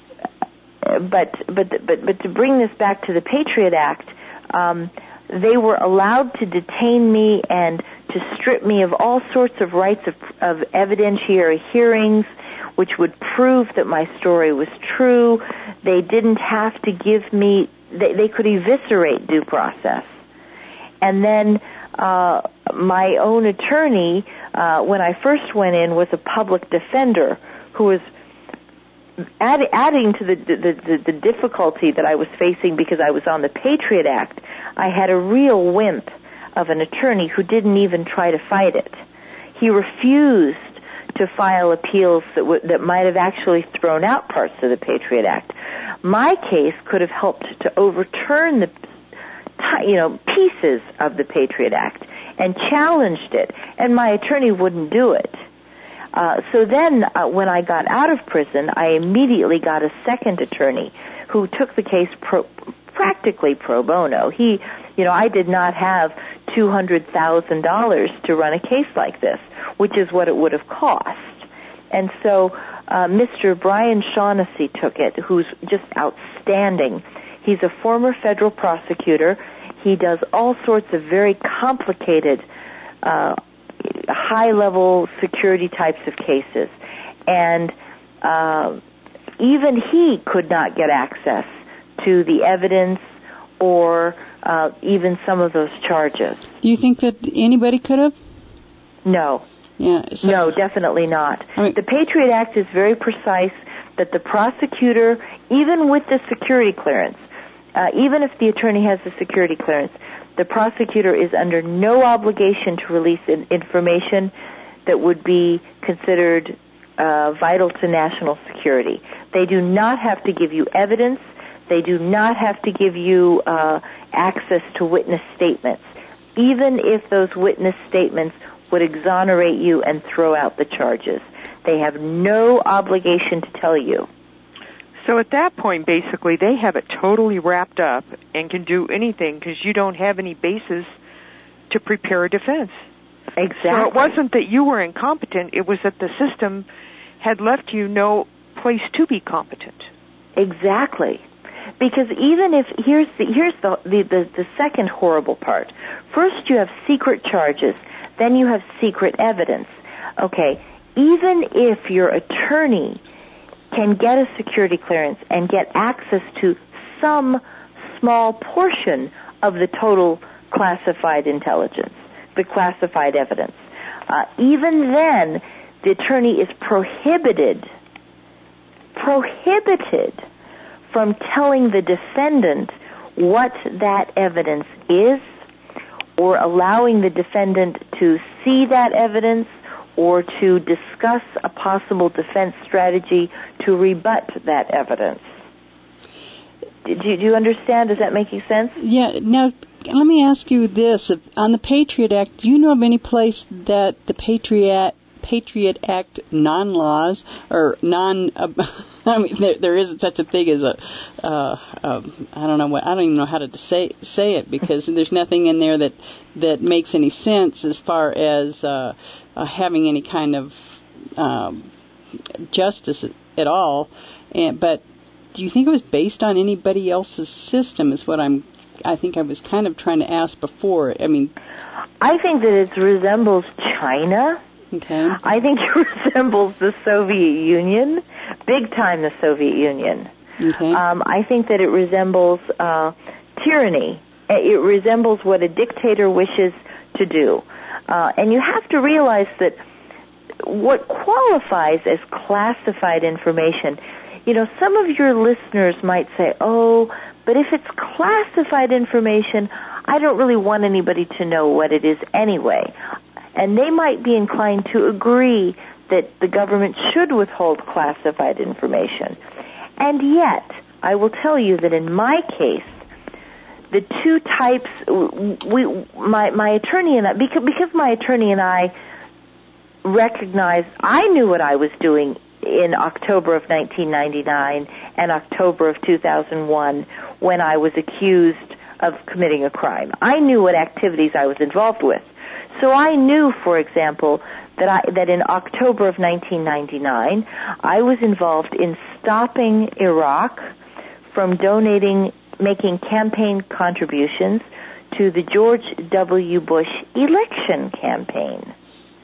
but but but but to bring this back to the Patriot Act, um, they were allowed to detain me and to strip me of all sorts of rights of, of evidentiary hearings, which would prove that my story was true. They didn't have to give me. They, they could eviscerate due process. And then uh, my own attorney, uh, when I first went in, was a public defender who was add, adding to the, the, the, the difficulty that I was facing because I was on the Patriot Act. I had a real wimp of an attorney who didn't even try to fight it. He refused to file appeals that w- that might have actually thrown out parts of the Patriot Act. My case could have helped to overturn the, you know, pieces of the Patriot Act and challenged it, and my attorney wouldn't do it. Uh, so then, uh, when I got out of prison, I immediately got a second attorney who took the case pro- practically pro bono. He, you know, I did not have two hundred thousand dollars to run a case like this, which is what it would have cost. And so uh, Mister Brian Shaughnessy took it, who's just outstanding. He's a former federal prosecutor. He does all sorts of very complicated, uh, high-level security types of cases. And uh, even he could not get access to the evidence or uh, even some of those charges. Do you think that anybody could have? No. Yeah, so, no, definitely not. I mean, the Patriot Act is very precise that the prosecutor, even with the security clearance, uh, even if the attorney has the security clearance, the prosecutor is under no obligation to release in- information that would be considered uh, vital to national security. They do not have to give you evidence. They do not have to give you uh, access to witness statements, even if those witness statements would exonerate you and throw out the charges. They have no obligation to tell you. So at that point, basically, they have it totally wrapped up and can do anything because you don't have any basis to prepare a defense. Exactly. So it wasn't that you were incompetent. It was that the system had left you no place to be competent. Exactly. Because even if, here's the, here's the, the, the, the second horrible part. First you have secret charges, then you have secret evidence. Okay, even if your attorney can get a security clearance and get access to some small portion of the total classified intelligence, the classified evidence, uh, even then the attorney is prohibited, prohibited from telling the defendant what that evidence is, or allowing the defendant to see that evidence, or to discuss a possible defense strategy to rebut that evidence. Do you, do you understand? Is that making sense? Yeah. Now, let me ask you this. On the Patriot Act, do you know of any place that the Patriot Patriot Act non-laws or non, uh, I mean, there, there isn't such a thing as a, uh, um, I don't know what, I don't even know how to say say it because there's nothing in there that that makes any sense as far as uh, uh, having any kind of um, justice at all. And, but do you think it was based on anybody else's system? Is what I'm. I think I was kind of trying to ask before. I mean, I think that it resembles China. Okay. I think it resembles the Soviet Union, big time the Soviet Union. Okay. Um, I think that it resembles uh, tyranny. It resembles what a dictator wishes to do. Uh, and you have to realize that what qualifies as classified information, you know, some of your listeners might say, oh, but if it's classified information, I don't really want anybody to know what it is anyway. And they might be inclined to agree that the government should withhold classified information. And yet, I will tell you that in my case, the two types, we, my, my attorney and I, because, because my attorney and I recognized, I knew what I was doing in October of nineteen ninety-nine and October of two thousand one when I was accused of committing a crime. I knew what activities I was involved with. So I knew, for example, that I, that in October of nineteen ninety-nine, I was involved in stopping Iraq from donating, making campaign contributions to the George W. Bush election campaign.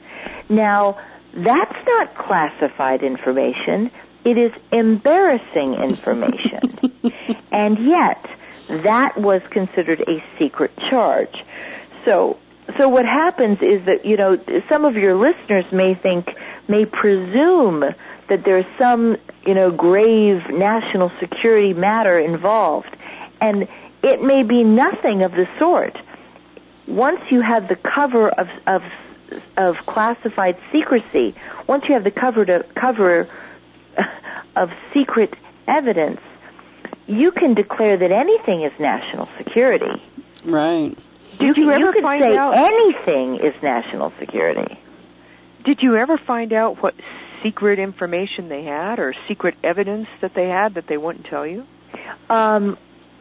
Now, that's not classified information. It is embarrassing information. And yet, that was considered a secret charge. So, So what happens is that, you know, some of your listeners may think, may presume that there's some, you know, grave national security matter involved. And it may be nothing of the sort. Once you have the cover of of, of classified secrecy, once you have the cover to cover of secret evidence, you can declare that anything is national security. Right. Did you, you ever you could find say out anything is national security? Did you ever find out what secret information they had or secret evidence that they had that they wouldn't tell you? Um.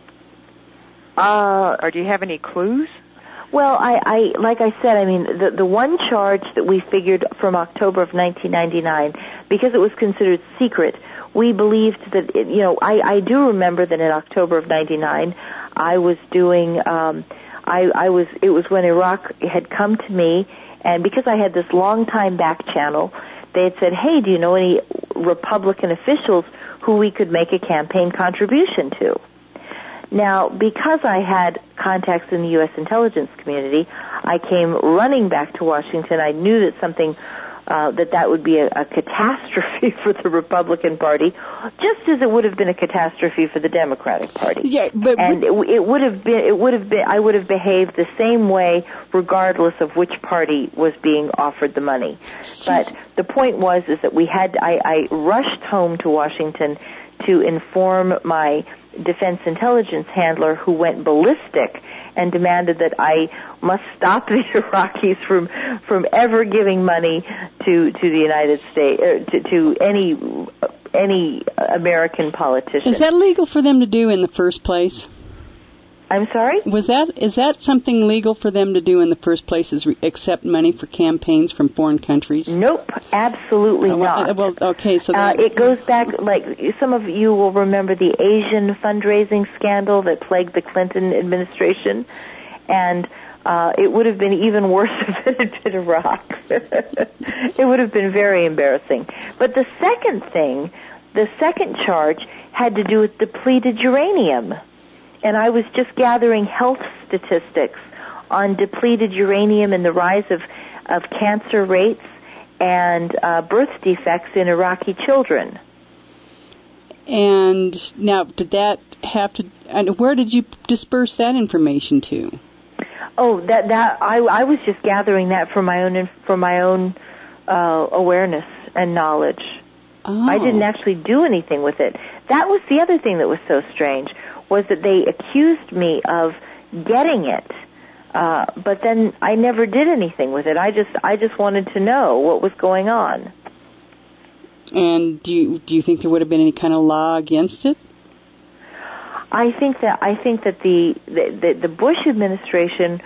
Uh. Or do you have any clues? Well, I, I like I said, I mean, the the one charge that we figured from October of nineteen ninety-nine, because it was considered secret, we believed that it, you know, I I do remember that in October of ninety-nine, I was doing. Um, I, I was, it was when Iraq had come to me, and because I had this long time back channel, they had said, hey, do you know any Republican officials who we could make a campaign contribution to? Now, because I had contacts in the U S intelligence community, I came running back to Washington. I knew that something uh, that that would be a, a catastrophe for the Republican Party, just as it would have been a catastrophe for the Democratic Party. Yeah, but and it, it would have been, it would have been, I would have behaved the same way regardless of which party was being offered the money. But the point was is that we had, I, I rushed home to Washington to inform my defense intelligence handler, who went ballistic and demanded that I must stop the Iraqis from from ever giving money to to the United States, or to, to any any American politician. Is that legal for them to do in the first place? I'm sorry? Was that is that something legal for them to do in the first place? Is re- accept money for campaigns from foreign countries? Nope, absolutely uh, well, not. Well, okay, so uh, it goes back, like some of you will remember the Asian fundraising scandal that plagued the Clinton administration, and uh, it would have been even worse if it had been Iraq. It would have been very embarrassing. But the second thing, the second charge, had to do with depleted uranium. And I was just gathering health statistics on depleted uranium and the rise of, of cancer rates and uh, birth defects in Iraqi children. And now, did that have to? And where did you disperse that information to? Oh, that that I I was just gathering that for my own for my own uh, awareness and knowledge. Oh. I didn't actually do anything with it. That was the other thing that was so strange, was that they accused me of getting it, uh, but then I never did anything with it. I just I just wanted to know what was going on. And do you do you think there would have been any kind of law against it? I think that I think that the the, the Bush administration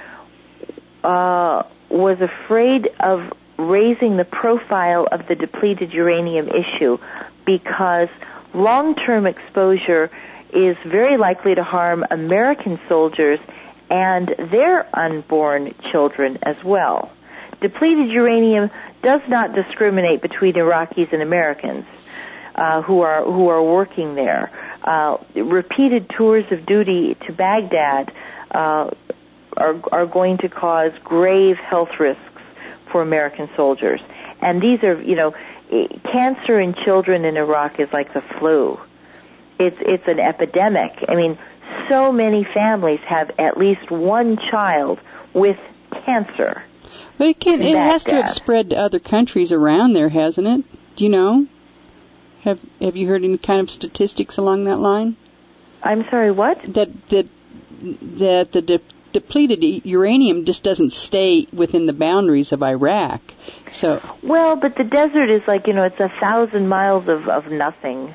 uh, was afraid of raising the profile of the depleted uranium issue, because long-term exposure is very likely to harm American soldiers and their unborn children as well. Depleted uranium does not discriminate between Iraqis and Americans uh, who are who are working there. Uh, repeated tours of duty to Baghdad uh, are are going to cause grave health risks for American soldiers. And these are, you know, cancer in children in Iraq is like the flu. It's it's an epidemic. I mean, so many families have at least one child with cancer. But it can it has to have spread to other countries around there, hasn't it? Do you know? Have Have you heard any kind of statistics along that line? I'm sorry, what? That that that the de- depleted uranium just doesn't stay within the boundaries of Iraq. So well, but the desert is like, you know, it's a thousand miles of of nothing.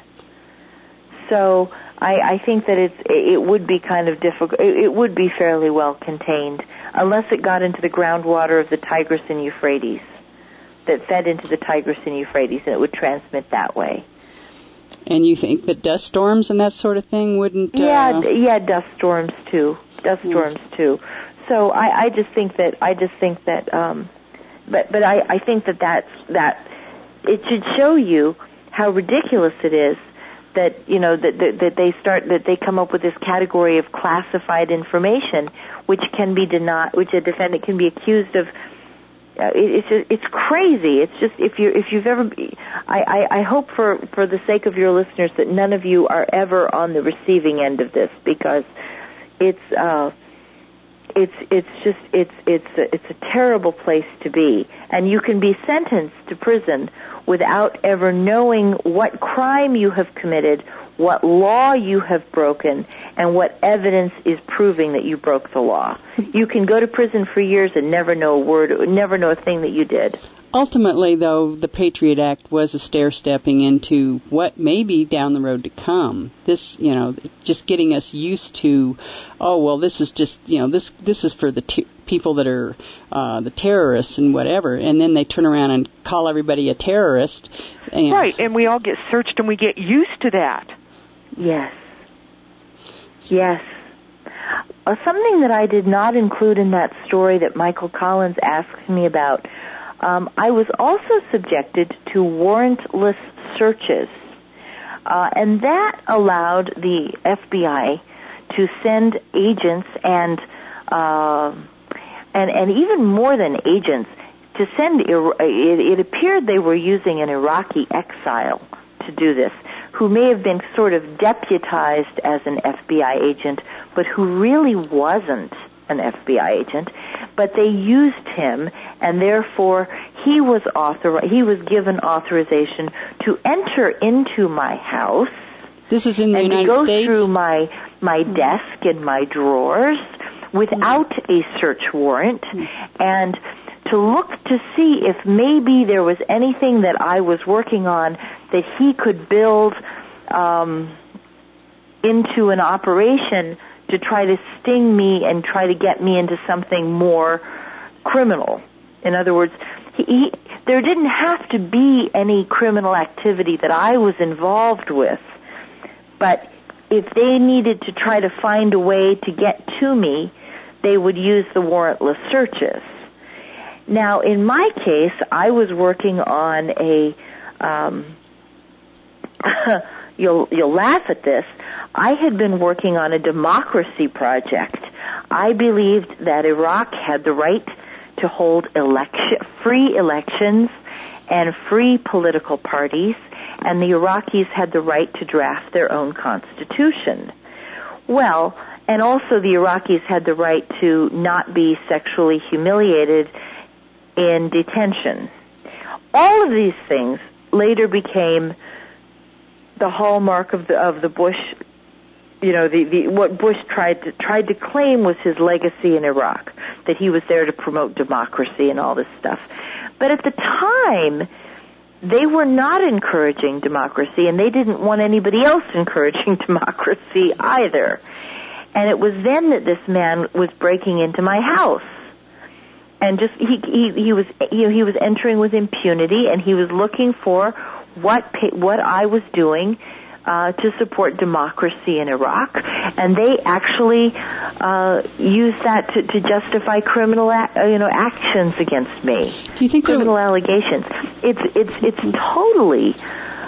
So I, I think that it's it would be kind of difficult. It would be fairly well contained, unless it got into the groundwater of the Tigris and Euphrates, that fed into the Tigris and Euphrates, and it would transmit that way. And you think that dust storms and that sort of thing wouldn't? Uh... Yeah, yeah, dust storms too. Dust mm. storms too. So I, I just think that I just think that, um, but but I, I think that that's that it should show you how ridiculous it is that, you know, that, that that they start that they come up with this category of classified information, which can be denied, which a defendant can be accused of. Uh, it, it's just, it's crazy. It's just if you if you've ever, I, I I hope for for the sake of your listeners that none of you are ever on the receiving end of this, because it's uh it's it's just it's it's a, it's a terrible place to be, and you can be sentenced to prison without ever knowing what crime you have committed, what law you have broken, and what evidence is proving that you broke the law. You can go to prison for years and never know a word, never know a thing that you did. Ultimately, though, the Patriot Act was a stair-stepping into what may be down the road to come. This, you know, just getting us used to, oh, well, this is just, you know, this this is for the t- people that are uh, the terrorists and whatever, and then they turn around and call everybody a terrorist. And right, and we all get searched and we get used to that. Yes. Yes. Uh, something that I did not include in that story that Michael Collins asked me about, um, I was also subjected to warrantless searches. Uh, and that allowed the F B I to send agents and, uh, and, and even more than agents, to send, it, it appeared they were using an Iraqi exile to do this, who may have been sort of deputized as an F B I agent, but who really wasn't an F B I agent. But they used him, and therefore he was author he was given authorization to enter into my house. This is in the and United to go States? through my my desk and my drawers without a search warrant, and to look to see if maybe there was anything that I was working on that he could build um, into an operation to try to sting me and try to get me into something more criminal. In other words, he, he, there didn't have to be any criminal activity that I was involved with, but if they needed to try to find a way to get to me, they would use the warrantless searches. Now, in my case, I was working on a, um, you'll, you'll laugh at this, I had been working on a democracy project. I believed that Iraq had the right to hold election, free elections and free political parties, and the Iraqis had the right to draft their own constitution. Well, and also the Iraqis had the right to not be sexually humiliated in detention. All of these things later became the hallmark of the of the Bush, you know, the, the what Bush tried to tried to claim was his legacy in Iraq, that he was there to promote democracy and all this stuff. But at the time, they were not encouraging democracy, and they didn't want anybody else encouraging democracy either. And it was then that this man was breaking into my house. And just he he he was you know he was entering with impunity, and he was looking for what what I was doing uh, to support democracy in Iraq, and they actually uh, used that to, to justify criminal ac- you know actions against me. Do you think criminal allegations? It's it's it's totally.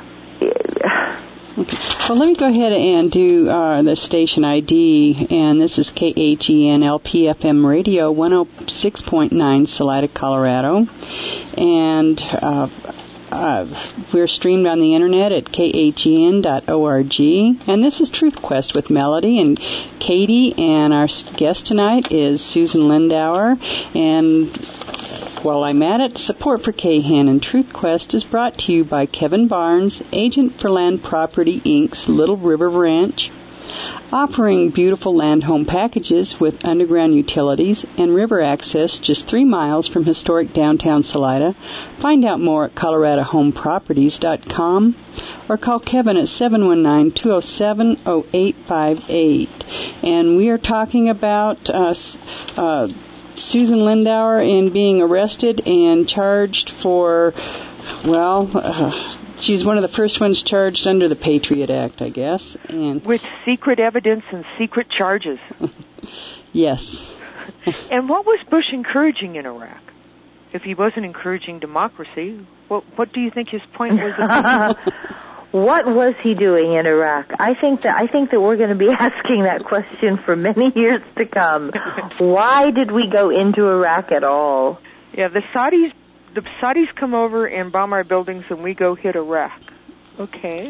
Uh, Okay. Well, let me go ahead and do uh, the station I D, and this is K H E N L P F M Radio, one oh six point nine, Salida, Colorado. And uh, uh, we're streamed on the Internet at K H E N dot org. And this is Truth Quest with Melody and Katie, and our guest tonight is Susan Lindauer. And while I'm at it, support for K H E N and Truth Quest is brought to you by Kevin Barnes, agent for Land Property Incorporated's Little River Ranch, offering beautiful land home packages with underground utilities and river access just three miles from historic downtown Salida. Find out more at colorado home properties dot com or call Kevin at seven one nine, two oh seven, oh eight five eight. And we are talking about uh, uh, Susan Lindauer in being arrested and charged for, well, uh, she's one of the first ones charged under the Patriot Act, I guess. And with secret evidence and secret charges. Yes. And what was Bush encouraging in Iraq? If he wasn't encouraging democracy, what, what do you think his point was? What was he doing in Iraq? I think that I think that we're going to be asking that question for many years to come. Why did we go into Iraq at all? Yeah, the Saudis the Saudis come over and bomb our buildings, and we go hit Iraq. Okay.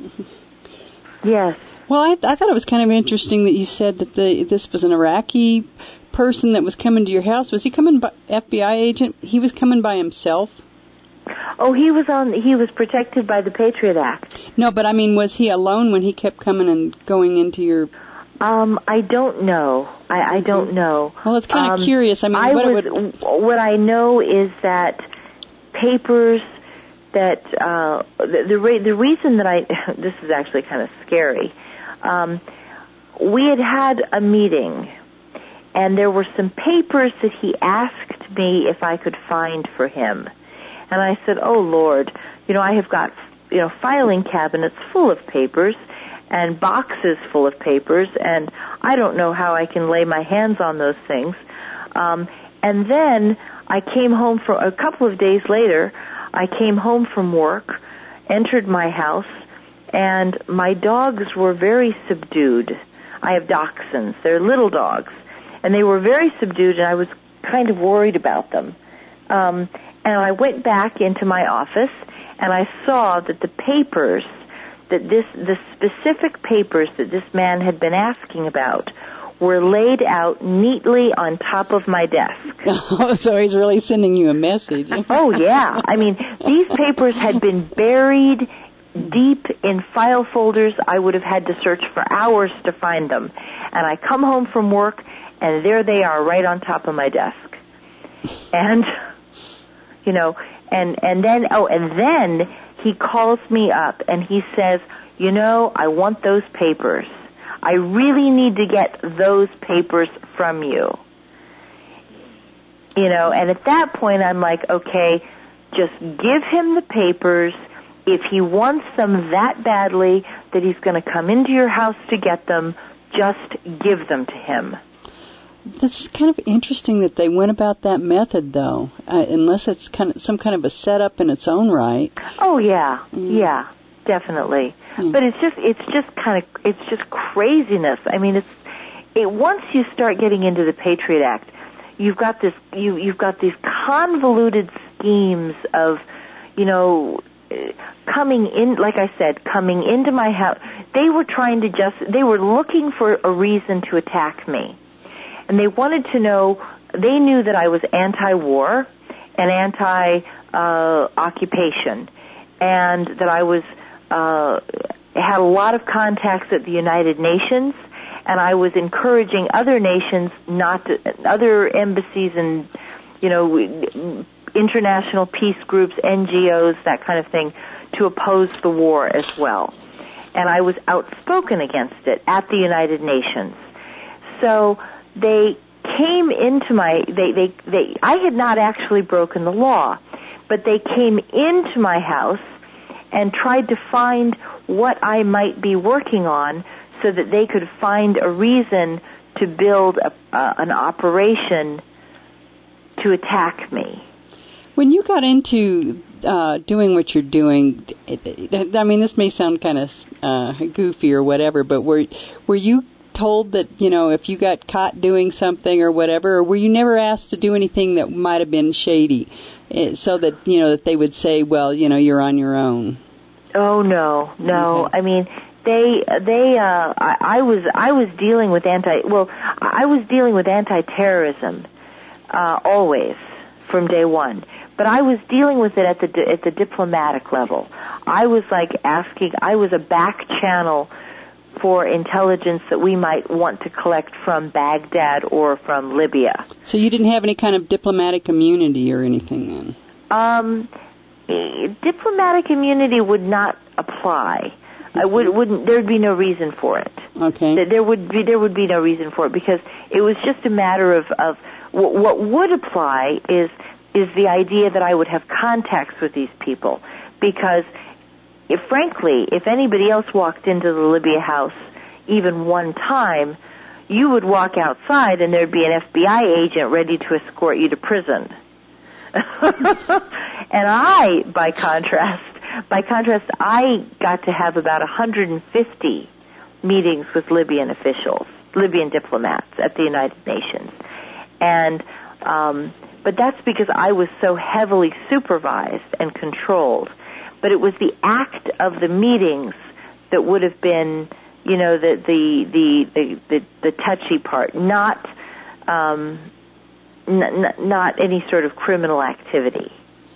Yes. Well, I, I thought it was kind of interesting that you said that the this was an Iraqi person that was coming to your house. Was he coming by F B I agent? He was coming by himself? Oh, he was on. He was protected by the Patriot Act. No, but I mean, was he alone when he kept coming and going into your? Um, I don't know. I, I don't know. Well, it's kind of um, curious. I mean, I what was, it would... what I know is that papers that uh, the the, re- the reason that I this is actually kind of scary. Um, we had had a meeting, and there were some papers that he asked me if I could find for him. And I said, oh, Lord, you know, I have got, you know, filing cabinets full of papers and boxes full of papers, and I don't know how I can lay my hands on those things. Um, and then I came home for a couple of days later. I came home from work, entered my house, and my dogs were very subdued. I have dachshunds. They're little dogs. And they were very subdued, and I was kind of worried about them. um, and I went back into my office, and I saw that the papers, that this, the specific papers that this man had been asking about were laid out neatly on top of my desk. Oh, so he's really sending you a message. Oh, yeah. I mean, these papers had been buried deep in file folders. I would have had to search for hours to find them. And I come home from work, and there they are right on top of my desk. And, you know, and, and then, oh, and then he calls me up, and he says, you know, I want those papers. I really need to get those papers from you. You know, and at that point I'm like, okay, just give him the papers. If he wants them that badly that he's going to come into your house to get them, just give them to him. That's kind of interesting that they went about that method, though, uh, unless it's kind of some kind of a setup in its own right. Oh, yeah, mm. yeah, definitely. Mm. But it's just, it's just kind of, it's just craziness. I mean, it's, it, once you start getting into the Patriot Act, you've got this, you, you've got these convoluted schemes of, you know, coming in, like I said, coming into my house. They were trying to just, they were looking for a reason to attack me. And they wanted to know, they knew that I was anti-war and anti-occupation, uh, and that I was, uh, had a lot of contacts at the United Nations, and I was encouraging other nations not to, other embassies and, you know, international peace groups, N G Os, that kind of thing, to oppose the war as well. And I was outspoken against it at the United Nations. So they came into my, they, they, they, I had not actually broken the law, but they came into my house and tried to find what I might be working on so that they could find a reason to build a, uh, an operation to attack me. When you got into uh, doing what you're doing, I mean, this may sound kind of uh, goofy or whatever, but were were you told that, you know, if you got caught doing something or whatever, or were you never asked to do anything that might have been shady, so that, you know, that they would say, well, you know, you're on your own? Oh, no, no. Okay. I mean, they, they, uh, I, I was, I was dealing with anti, well, I was dealing with anti-terrorism, uh, always, from day one. But I was dealing with it at the, at the diplomatic level. I was like asking, I was a back channel for intelligence that we might want to collect from Baghdad or from Libya. So you didn't have any kind of diplomatic immunity or anything then? Um, diplomatic immunity would not apply. I would, wouldn't. There'd be no reason for it. Okay. There would be there would be no reason for it because it was just a matter of of what would apply is is the idea that I would have contacts with these people because, if frankly, if anybody else walked into the Libya house even one time, you would walk outside and there'd be an F B I agent ready to escort you to prison. And I, by contrast, by contrast, I got to have about one hundred fifty meetings with Libyan officials, Libyan diplomats at the United Nations. And, um, but that's because I was so heavily supervised and controlled. But it was the act of the meetings that would have been, you know, the the the the, the, the touchy part, not um, n- n- not any sort of criminal activity.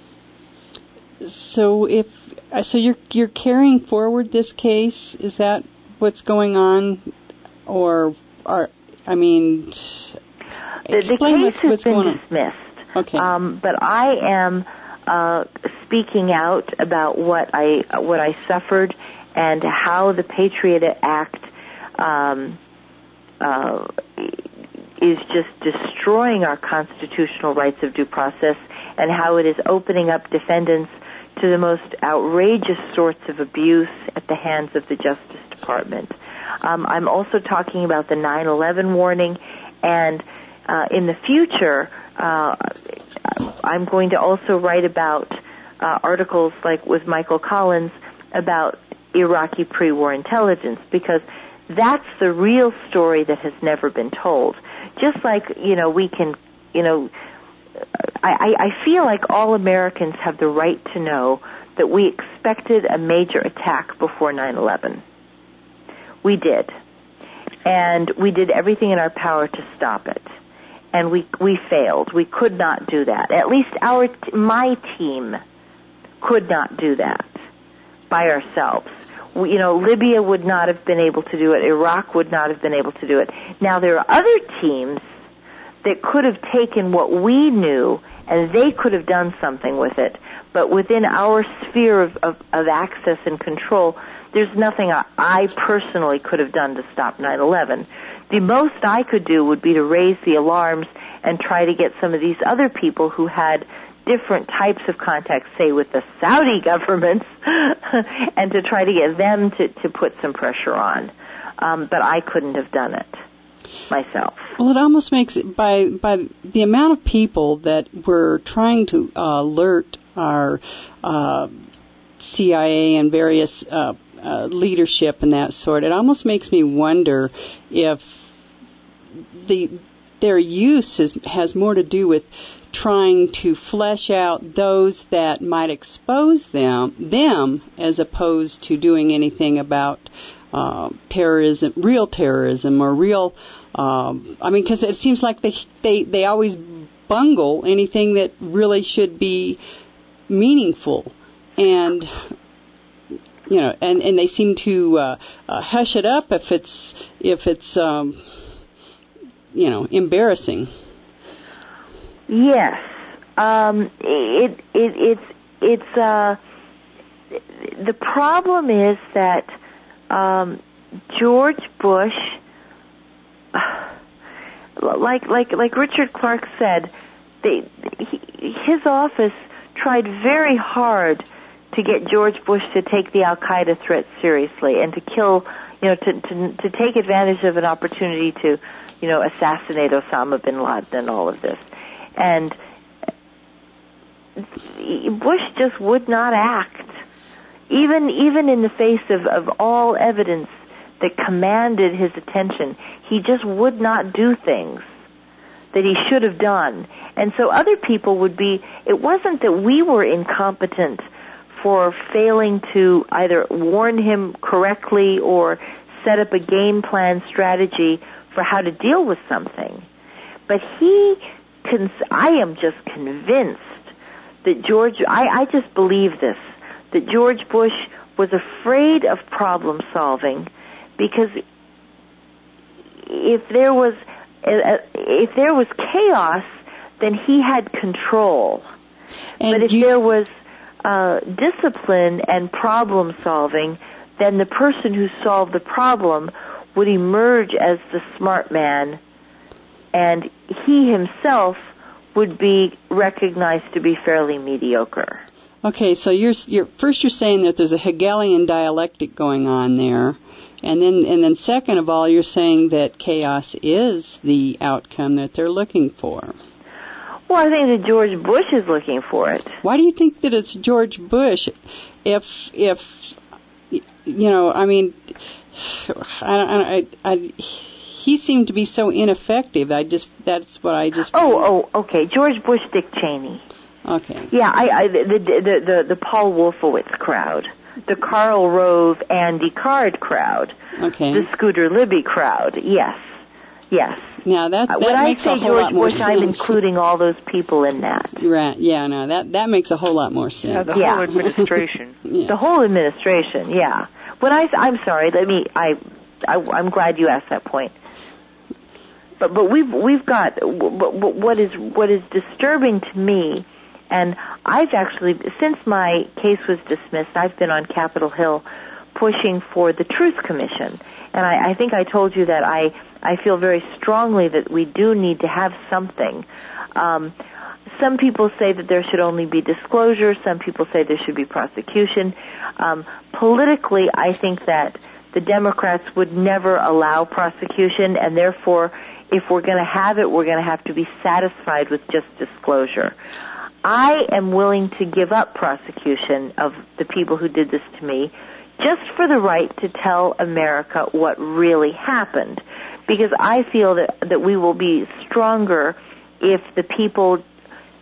So if so, you're you're carrying forward this case. Is that what's going on, or are I mean, the, the case has been dismissed. Okay, um, but I am. Uh, speaking out about what I what I suffered and how the Patriot Act um, uh, is just destroying our constitutional rights of due process, and how it is opening up defendants to the most outrageous sorts of abuse at the hands of the Justice Department. Um, I'm also talking about the nine eleven warning, and uh, in the future. Uh, I'm going to also write about uh, articles like with Michael Collins about Iraqi pre-war intelligence because that's the real story that has never been told. Just like, you know, we can, you know, I, I feel like all Americans have the right to know that we expected a major attack before nine eleven. We did. And we did everything in our power to stop it. And we we failed. We could not do that. At least our my team could not do that by ourselves. We, you know, Libya would not have been able to do it. Iraq would not have been able to do it. Now, there are other teams that could have taken what we knew and they could have done something with it. But within our sphere of, of, of access and control, there's nothing I, I personally could have done to stop nine eleven. The most I could do would be to raise the alarms and try to get some of these other people who had different types of contacts, say with the Saudi governments, and to try to get them to, to put some pressure on. Um, but I couldn't have done it myself. Well, it almost makes it, by by the amount of people that were trying to uh, alert our uh, C I A and various uh, uh, leadership and that sort, it almost makes me wonder if the their use is, has more to do with trying to flesh out those that might expose them, them as opposed to doing anything about uh, terrorism, real terrorism, or real. Um, I mean, because it seems like they they they always bungle anything that really should be meaningful, and you know, and, and they seem to uh, uh, hush it up if it's if it's um, you know, embarrassing. Yes, um, it it it's it's uh, the problem is that um, George Bush, like like like Richard Clarke said, they he, his office tried very hard to get George Bush to take the Al Qaeda threat seriously and to kill, you know, to to to take advantage of an opportunity to, you know, assassinate Osama bin Laden and all of this. And Bush just would not act, even even in the face of, of all evidence that commanded his attention. He just would not do things that he should have done. And so other people would be, it wasn't that we were incompetent for failing to either warn him correctly or set up a game plan strategy for how to deal with something. But he... I am just convinced that George, I, I just believe this, that George Bush was afraid of problem solving because if there was, if there was chaos, then he had control. And but if you, there was uh, discipline and problem solving, then the person who solved the problem would emerge as the smart man, and he himself would be recognized to be fairly mediocre. Okay, so you're, you're first you're saying that there's a Hegelian dialectic going on there, and then and then second of all, you're saying that chaos is the outcome that they're looking for. Well, I think that George Bush is looking for it. Why do you think that it's George Bush? If if you know, I mean, I don't, I, I he seemed to be so ineffective. I just that's what I just. Oh, oh, okay. George Bush, Dick Cheney. Okay. Yeah, I, I the, the the the the Paul Wolfowitz crowd, the Karl Rove, Andy Card crowd. Okay. The Scooter Libby crowd. Yes, yes. Now that, that when makes I say a whole George lot more Bush, sense. I'm including all those people in that. Right. Yeah. No. That that makes a whole lot more sense. Yeah, the yeah. whole administration. Yes. The whole administration. Yeah. When I I'm sorry. Let me. I, I I'm glad you asked that point. But but we've we've got what is what is disturbing to me, and I've actually, since my case was dismissed, I've been on Capitol Hill pushing for the Truth Commission, and I, I think I told you that I I feel very strongly that we do need to have something. Um, some people say that there should only be disclosure. Some people say there should be prosecution. Um, politically, I think that the Democrats would never allow prosecution, and therefore, if we're going to have it, we're going to have to be satisfied with just disclosure. I am willing to give up prosecution of the people who did this to me just for the right to tell America what really happened, because I feel that, that we will be stronger if the people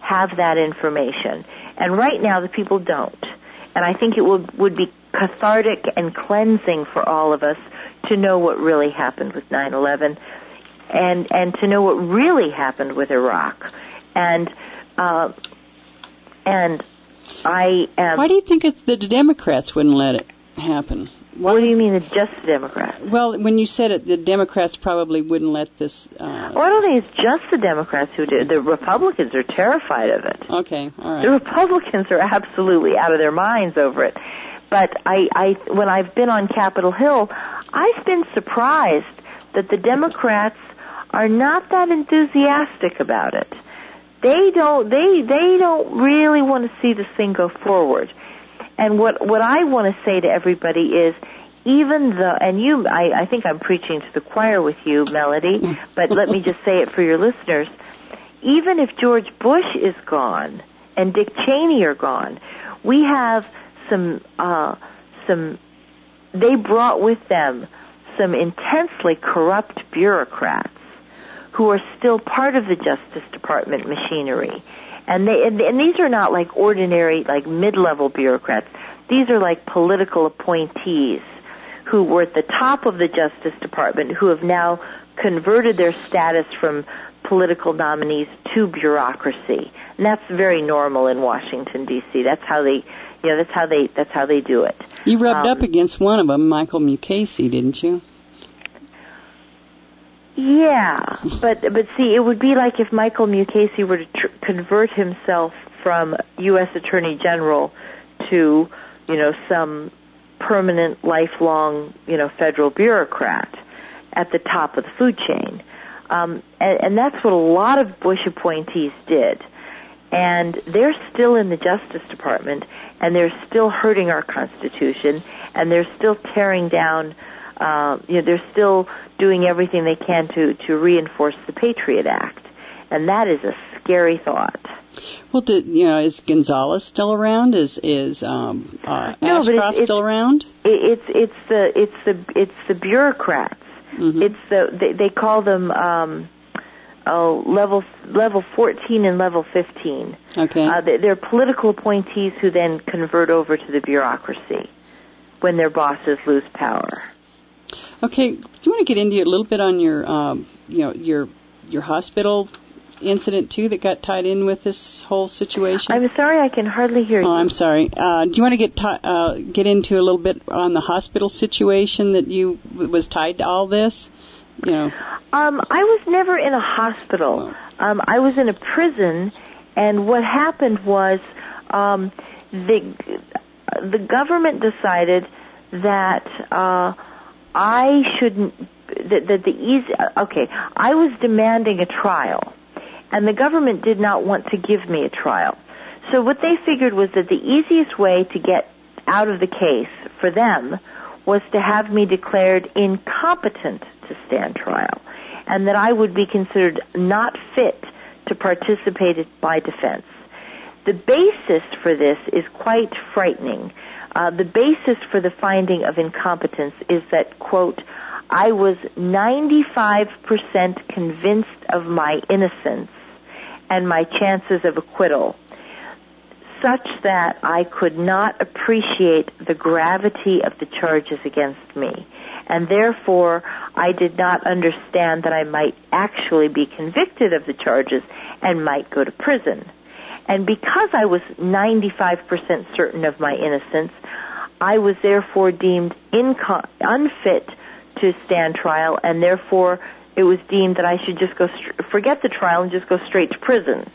have that information. And right now the people don't. And I think it would, would be cathartic and cleansing for all of us to know what really happened with nine eleven and, and to know what really happened with Iraq. And, uh, and I am... Why do you think it's the Democrats wouldn't let it happen? What do you mean it's just the Democrats? Well, when you said it, the Democrats probably wouldn't let this... Uh, well, I don't think it's just the Democrats who do. The Republicans are terrified of it. Okay, all right. The Republicans are absolutely out of their minds over it. But I, I, when I've been on Capitol Hill, I've been surprised that the Democrats are not that enthusiastic about it. They don't, they, they don't really want to see this thing go forward. And what, what I want to say to everybody is, even though, and you, I, I think I'm preaching to the choir with you, Melody, but let me just say it for your listeners. Even if George Bush is gone and Dick Cheney are gone, we have some, uh, some, they brought with them some intensely corrupt bureaucrats who are still part of the Justice Department machinery. And they, and, and these are not like ordinary, like mid-level bureaucrats. These are like political appointees who were at the top of the Justice Department who have now converted their status from political nominees to bureaucracy. And that's very normal in Washington, D C. That's how they, you know, that's how they, that's how they do it. You rubbed um, up against one of them, Michael Mukasey, didn't you? Yeah, but but see, it would be like if Michael Mukasey were to tr- convert himself from U S Attorney General to, you know, some permanent, lifelong, you know, federal bureaucrat at the top of the food chain. Um, and, and that's what a lot of Bush appointees did. And they're still in the Justice Department, and they're still hurting our Constitution, and they're still tearing down, uh, you know, they're still doing everything they can to, to reinforce the Patriot Act. And that is a scary thought. Well, did, you know, is Gonzalez still around? Is is um, uh, no, Ashcroft but it's, it's, still around? It's it's the it's the it's the bureaucrats. Mm-hmm. It's the they, they call them um, oh level level fourteen and level fifteen. Okay. Uh, they're political appointees who then convert over to the bureaucracy when their bosses lose power. Okay. Do you want to get into a little bit on your um, you know your your hospital incident too that got tied in with this whole situation? I'm sorry, I can hardly hear you. Oh, I'm sorry. Uh, do you want to get t- uh, get into a little bit on the hospital situation that you was tied to all this? You know. Um, I was never in a hospital. Um, I was in a prison, and what happened was um, the the government decided that uh, I shouldn't. That, that the easy. Okay, I was demanding a trial. And the government did not want to give me a trial. So what they figured was that the easiest way to get out of the case for them was to have me declared incompetent to stand trial, and that I would be considered not fit to participate by defense. The basis for this is quite frightening. Uh, the basis for the finding of incompetence is that, quote, I was ninety-five percent convinced of my innocence and my chances of acquittal, such that I could not appreciate the gravity of the charges against me, and therefore I did not understand that I might actually be convicted of the charges and might go to prison. And because I was ninety-five percent certain of my innocence, I was therefore deemed inco- unfit to stand trial, and therefore it was deemed that I should just go st- forget the trial and just go straight to prison.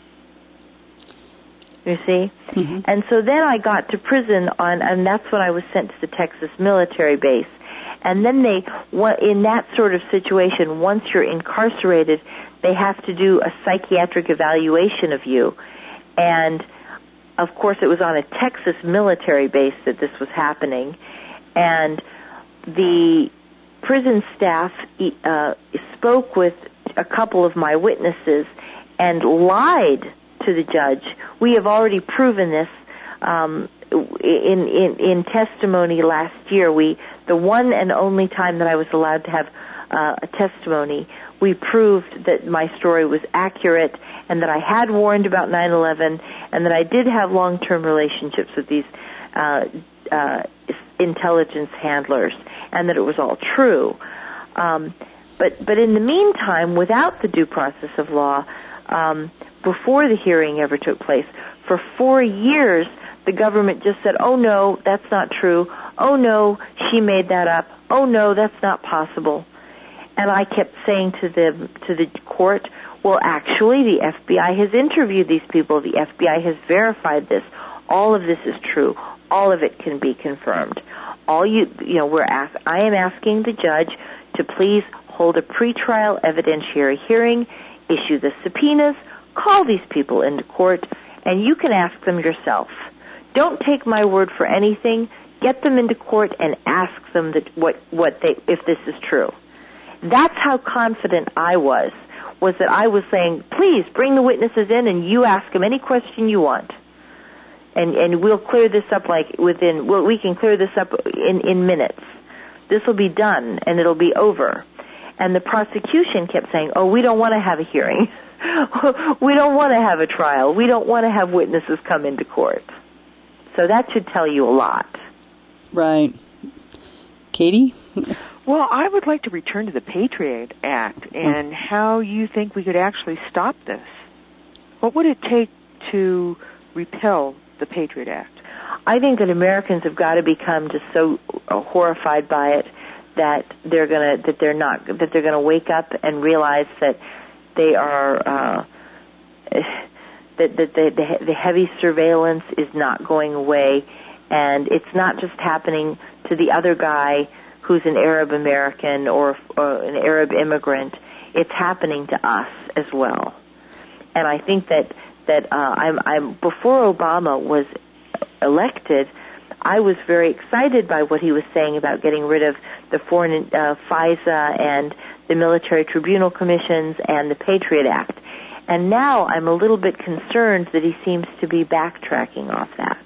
You see? Mm-hmm. And so then I got to prison on, and that's when I was sent to the Texas military base. And then they, in that sort of situation, once you're incarcerated, they have to do a psychiatric evaluation of you. And of course it was on a Texas military base that this was happening. And the prison staff uh, spoke with a couple of my witnesses and lied to the judge. We have already proven this um, in, in in testimony last year. We the one and only time that I was allowed to have uh, a testimony, we proved that my story was accurate and that I had warned about nine eleven, and that I did have long-term relationships with these uh, uh, intelligence handlers, and that it was all true. Um, but but in the meantime, without the due process of law, um, before the hearing ever took place, for four years, the government just said, oh, no, that's not true. Oh, no, she made that up. Oh, no, that's not possible. And I kept saying to the to the court, well, actually, the F B I has interviewed these people. The F B I has verified this. All of this is true. All of it can be confirmed. All you, you know, we're ask, I am asking the judge to please hold a pretrial evidentiary hearing, issue the subpoenas, call these people into court, and you can ask them yourself. Don't take my word for anything. Get them into court and ask them that what what they if this is true. That's how confident I was, was that I was saying, please bring the witnesses in and you ask them any question you want. And and we'll clear this up like within, well, we can clear this up in, in minutes. This will be done and it'll be over. And the prosecution kept saying, oh, we don't want to have a hearing. We don't want to have a trial. We don't want to have witnesses come into court. So that should tell you a lot. Right. Katie? Well, I would like to return to the Patriot Act and how you think we could actually stop this. What would it take to repel the Patriot Act? I think that Americans have got to become just so horrified by it that they're gonna that they're not that they're gonna wake up and realize that they are uh, that that the, the, the heavy surveillance is not going away, and it's not just happening to the other guy who's an Arab American or, or an Arab immigrant. It's happening to us as well. And I think that that uh, I'm, I'm before Obama was elected, I was very excited by what he was saying about getting rid of the foreign uh, FISA and the military tribunal commissions and the Patriot Act. And now I'm a little bit concerned that he seems to be backtracking off that.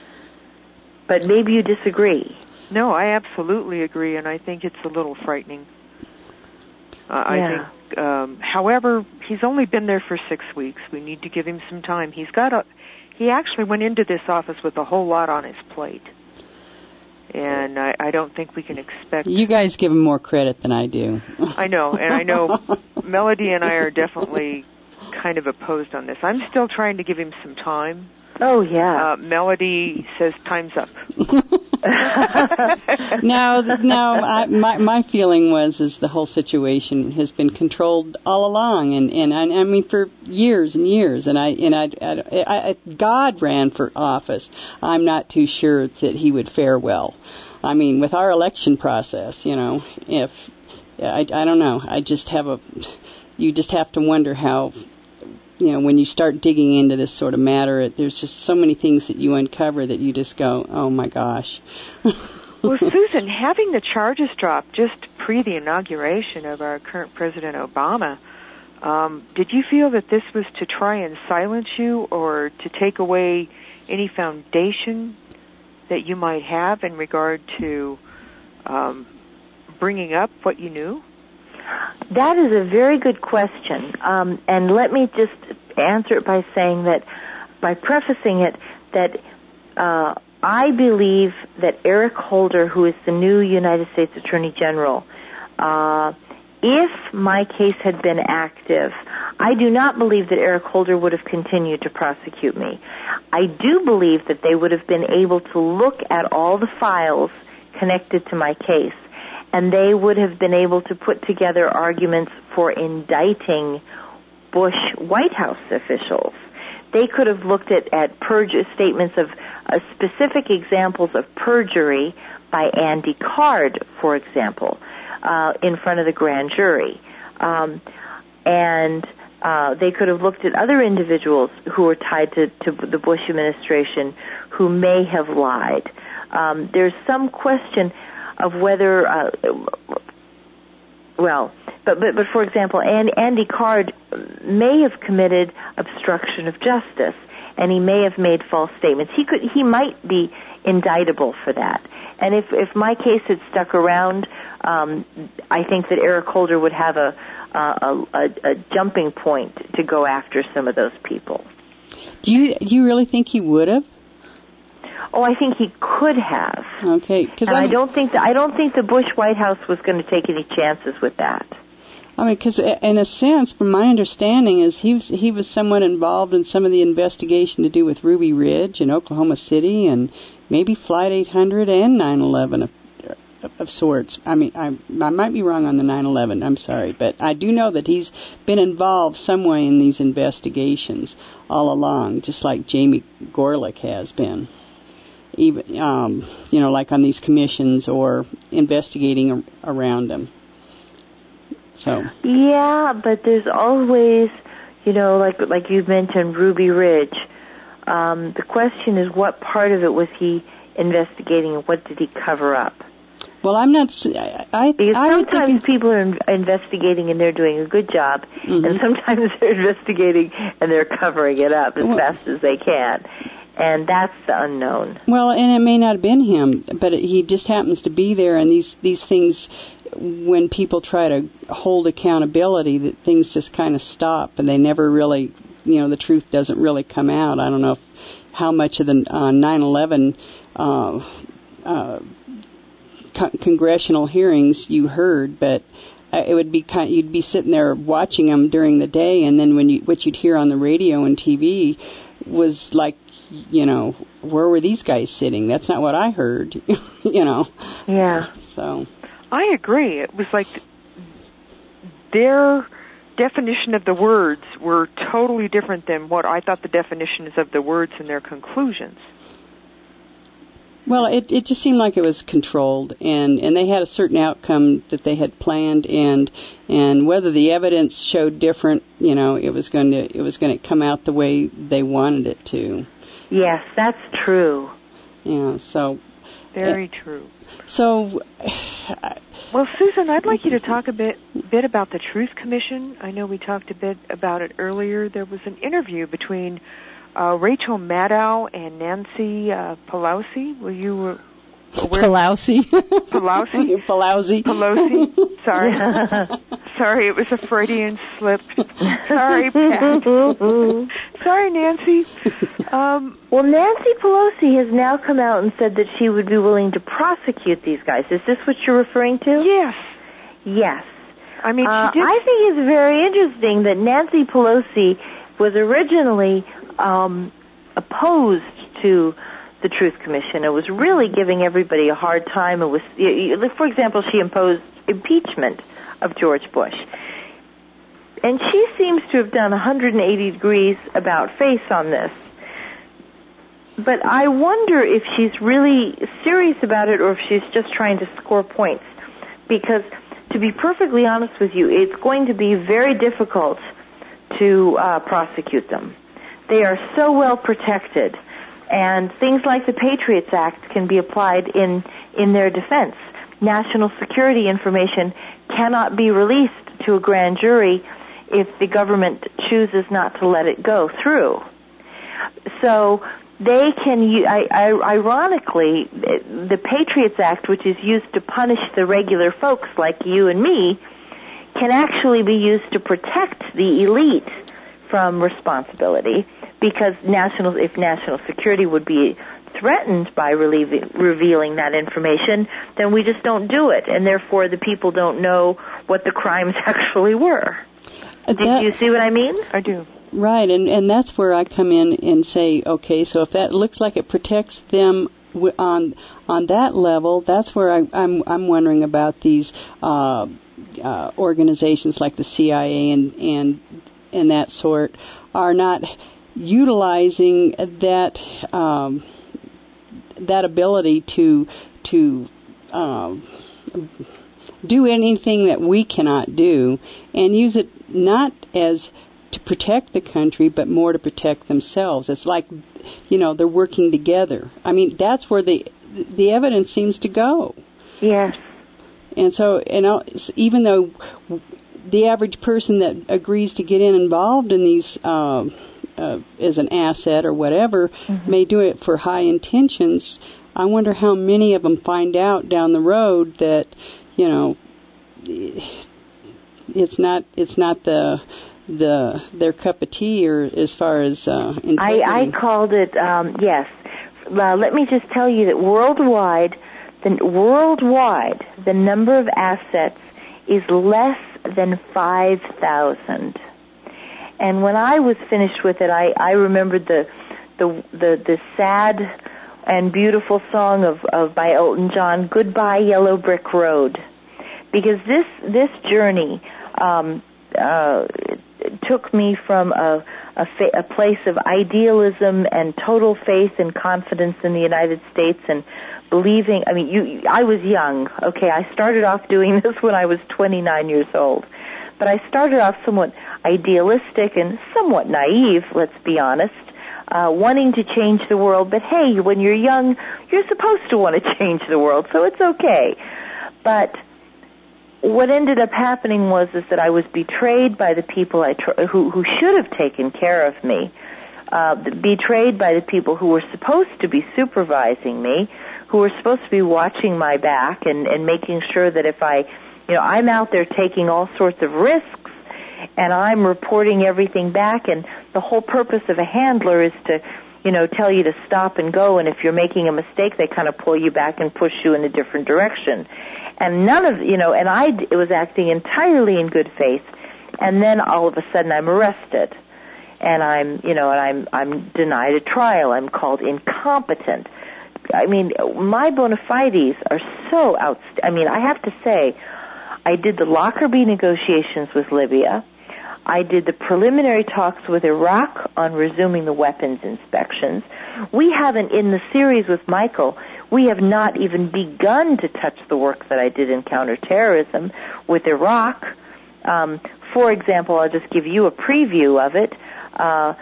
But maybe you disagree. No, I absolutely agree, and I think it's a little frightening. Uh, I yeah. think, um, however, he's only been there for six weeks. We need to give him some time. He's got a. He actually went into this office with a whole lot on his plate, and I, I don't think we can expect. You guys give him more credit than I do. I know, and I know Melody and I are definitely kind of opposed on this. I'm still trying to give him some time. Oh, yeah. Uh, Melody says time's up. no, no. I, my my feeling was is the whole situation has been controlled all along, and and I, I mean for years and years. And I and I, I, I God ran for office. I'm not too sure that he would fare well. I mean, with our election process, you know, if I I don't know. I just have a. You just have to wonder how. You know, when you start digging into this sort of matter, it, there's just so many things that you uncover that you just go, oh, my gosh. Well, Susan, having the charges dropped just pre the inauguration of our current President Obama, um, did you feel that this was to try and silence you or to take away any foundation that you might have in regard to um, bringing up what you knew? That is a very good question, um, and let me just answer it by saying that, by prefacing it, that uh, I believe that Eric Holder, who is the new United States Attorney General, uh, if my case had been active, I do not believe that Eric Holder would have continued to prosecute me. I do believe that they would have been able to look at all the files connected to my case, and they would have been able to put together arguments for indicting Bush White House officials. They could have looked at, at perjur- statements of uh, specific examples of perjury by Andy Card, for example, uh, in front of the grand jury. Um, and uh, they could have looked at other individuals who were tied to, to the Bush administration who may have lied. Um, there's some question of whether, uh, well, but, but but for example, Andy Card may have committed obstruction of justice, and he may have made false statements. He could, he might be indictable for that. And if if my case had stuck around, um, I think that Eric Holder would have a uh, a, a, a jumping point to go after some of those people. Do you do you really think he would have? Oh, I think he could have. Okay, because I don't think that, I don't think the Bush White House was going to take any chances with that. I mean, because in a sense, from my understanding, is he was, he was somewhat involved in some of the investigation to do with Ruby Ridge in Oklahoma City, and maybe Flight eight hundred and nine eleven of, of sorts. I mean, I I might be wrong on the nine eleven. I'm sorry, but I do know that he's been involved some way in these investigations all along, just like Jamie Gorelick has been. Even um, you know, like on these commissions or investigating around them. So. Yeah, but there's always, you know, like like you mentioned, Ruby Ridge. Um, the question is, what part of it was he investigating, and what did he cover up? Well, I'm not. I, I because I sometimes people are in, investigating and they're doing a good job, mm-hmm. and sometimes they're investigating and they're covering it up as well, fast as they can. And that's the unknown. Well, and it may not have been him, but it, he just happens to be there. And these these things, when people try to hold accountability, that things just kind of stop, and they never really, you know, the truth doesn't really come out. I don't know if, how much of the uh, nine eleven uh, uh, con- congressional hearings you heard, but uh, it would be kind of, you'd be sitting there watching them during the day, and then when you what you'd hear on the radio and T V was like, you know, where were these guys sitting? That's not what I heard, you know. Yeah. So. I agree. It was like their definition of the words were totally different than what I thought the definitions of the words and their conclusions. Well, it it just seemed like it was controlled, and, and they had a certain outcome that they had planned, and and whether the evidence showed different, you know, it was going to it was going to come out the way they wanted it to. Yes, that's true. Yeah, so... Very uh, true. So... Well, Susan, I'd like you to talk a bit bit about the Truth Commission. I know we talked a bit about it earlier. There was an interview between uh, Rachel Maddow and Nancy uh, Pelosi. Were you aware? Pelosi. Pelosi? Pelosi. Pelosi. Sorry. Sorry, it was a Freudian slip. Sorry, Pat. Sorry, Nancy. Um, well, Nancy Pelosi has now come out and said that she would be willing to prosecute these guys. Is this what you're referring to? Yes. Yes. I mean, uh, she did. I think it's very interesting that Nancy Pelosi was originally um, opposed to the Truth Commission. It was really giving everybody a hard time. It was, for example, she imposed impeachment of George Bush. And she seems to have done one hundred eighty degrees about face on this. But I wonder if she's really serious about it or if she's just trying to score points. Because, to be perfectly honest with you, it's going to be very difficult to uh, prosecute them. They are so well protected. And things like the Patriots Act can be applied in, in their defense. National security information cannot be released to a grand jury if the government chooses not to let it go through. So they can, I, I, ironically, the Patriots Act, which is used to punish the regular folks like you and me, can actually be used to protect the elite from responsibility. Because national, if national security would be threatened by relieving, revealing that information, then we just don't do it, and therefore the people don't know what the crimes actually were. That, do you see what I mean? I do. Right, and and that's where I come in and say, okay, so if that looks like it protects them on on that level, that's where I, I'm I'm wondering about these uh, uh, organizations like the C I A and and and that sort are not utilizing that um, that ability to to um, do anything that we cannot do, and use it not as to protect the country, but more to protect themselves. It's like, you know, they're working together. I mean, that's where the the evidence seems to go. Yes. And so, you know, even though the average person that agrees to get in involved in these uh, uh, as an asset or whatever mm-hmm. may do it for high intentions, I wonder how many of them find out down the road that, you know, it's not it's not the the their cup of tea, or as far as uh, integrity. I, I called it um, yes. Uh, let me just tell you that worldwide, the worldwide the number of assets is less than five thousand. And when I was finished with it, I, I remembered the, the the the sad and beautiful song of, of by Elton John, "Goodbye Yellow Brick Road," because this this journey um, uh, took me from a a, fa- a place of idealism and total faith and confidence in the United States and believing. I mean, you I was young. Okay, I started off doing this when I was twenty-nine years old, but I started off somewhat idealistic and somewhat naive. Let's be honest. Uh, wanting to change the world, but hey, when you're young, you're supposed to want to change the world, so it's okay. But what ended up happening was is that I was betrayed by the people I tr- who who should have taken care of me, uh, betrayed by the people who were supposed to be supervising me, who were supposed to be watching my back and, and making sure that if I, you know, I'm out there taking all sorts of risks, and I'm reporting everything back, and the whole purpose of a handler is to, you know, tell you to stop and go, and if you're making a mistake, they kind of pull you back and push you in a different direction. And none of, you know, and I was acting entirely in good faith, and then all of a sudden I'm arrested, and I'm, you know, and I'm, I'm denied a trial. I'm called incompetent. I mean, my bona fides are so outstanding. I mean, I have to say, I did the Lockerbie negotiations with Libya. I did the preliminary talks with Iraq on resuming the weapons inspections. We haven't, in the series with Michael, we have not even begun to touch the work that I did in counterterrorism with Iraq. Um, for example, I'll just give you a preview of it. Uh,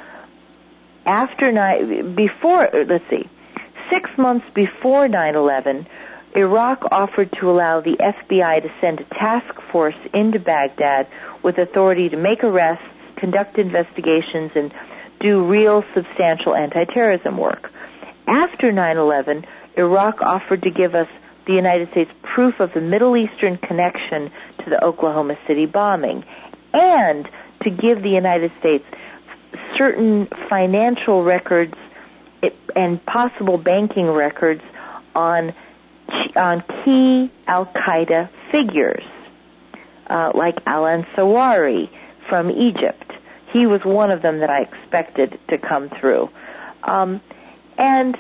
after nine, before, let's see, six months before nine eleven, Iraq offered to allow the F B I to send a task force into Baghdad with authority to make arrests, conduct investigations, and do real substantial anti-terrorism work. After nine eleven, Iraq offered to give us, the United States, proof of the Middle Eastern connection to the Oklahoma City bombing, and to give the United States certain financial records and possible banking records on on key al-Qaeda figures, uh, like Alan Sawari from Egypt. He was one of them that I expected to come through. Um, and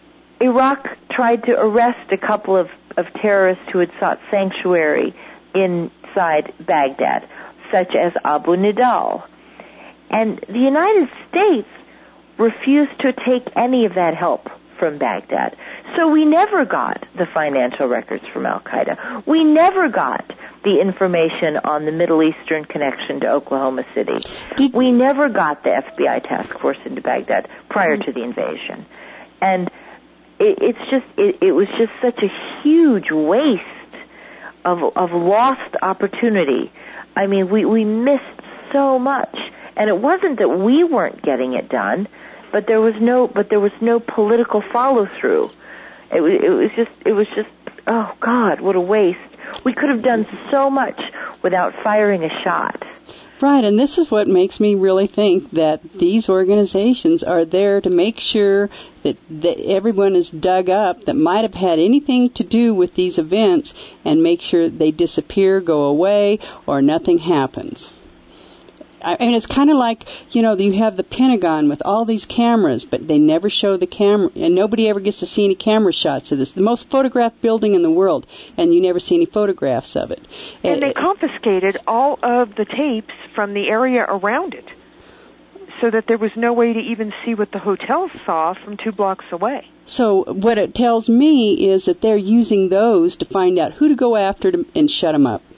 Iraq tried to arrest a couple of, of terrorists who had sought sanctuary inside Baghdad, such as Abu Nidal. And the United States refused to take any of that help from Baghdad. So we never got the financial records from al-Qaeda. We never got the information on the Middle Eastern connection to Oklahoma City. Did we never got the F B I task force into Baghdad prior to the invasion. And it, it's just, it, it was just such a huge waste of, of lost opportunity. I mean, we, we missed so much. And it wasn't that we weren't getting it done, but there was no, but there was no political follow-through. It, it was just, it was just, oh God, what a waste. We could have done so much without firing a shot. Right, and this is what makes me really think that these organizations are there to make sure that, that everyone is dug up that might have had anything to do with these events, and make sure they disappear, go away, or nothing happens. I mean, it's kind of like, you know, you have the Pentagon with all these cameras, but they never show the camera, and nobody ever gets to see any camera shots of this. The most photographed building in the world, and you never see any photographs of it. And, and they confiscated all of the tapes from the area around it, so that there was no way to even see what the hotel saw from two blocks away. So what it tells me is that they're using those to find out who to go after to, and shut them up.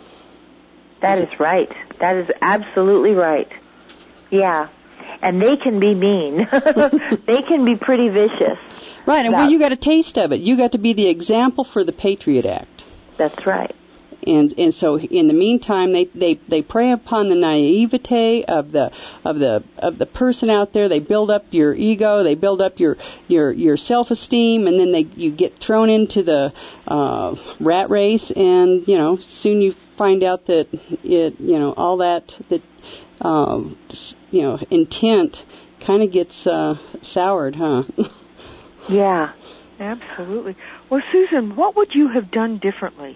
That is right. That is absolutely right. Yeah. And they can be mean. They can be pretty vicious. Right, and well, you got a taste of it. You got to be the example for the Patriot Act. That's right. And and so in the meantime, they, they, they prey upon the naivete of the of the of the person out there. They build up your ego, they build up your your, your self-esteem, and then they you get thrown into the uh, rat race, and you know soon you find out that it, you know, all that, that, um, you know, intent kind of gets uh, soured, huh? Yeah, absolutely. Well, Susan, what would you have done differently?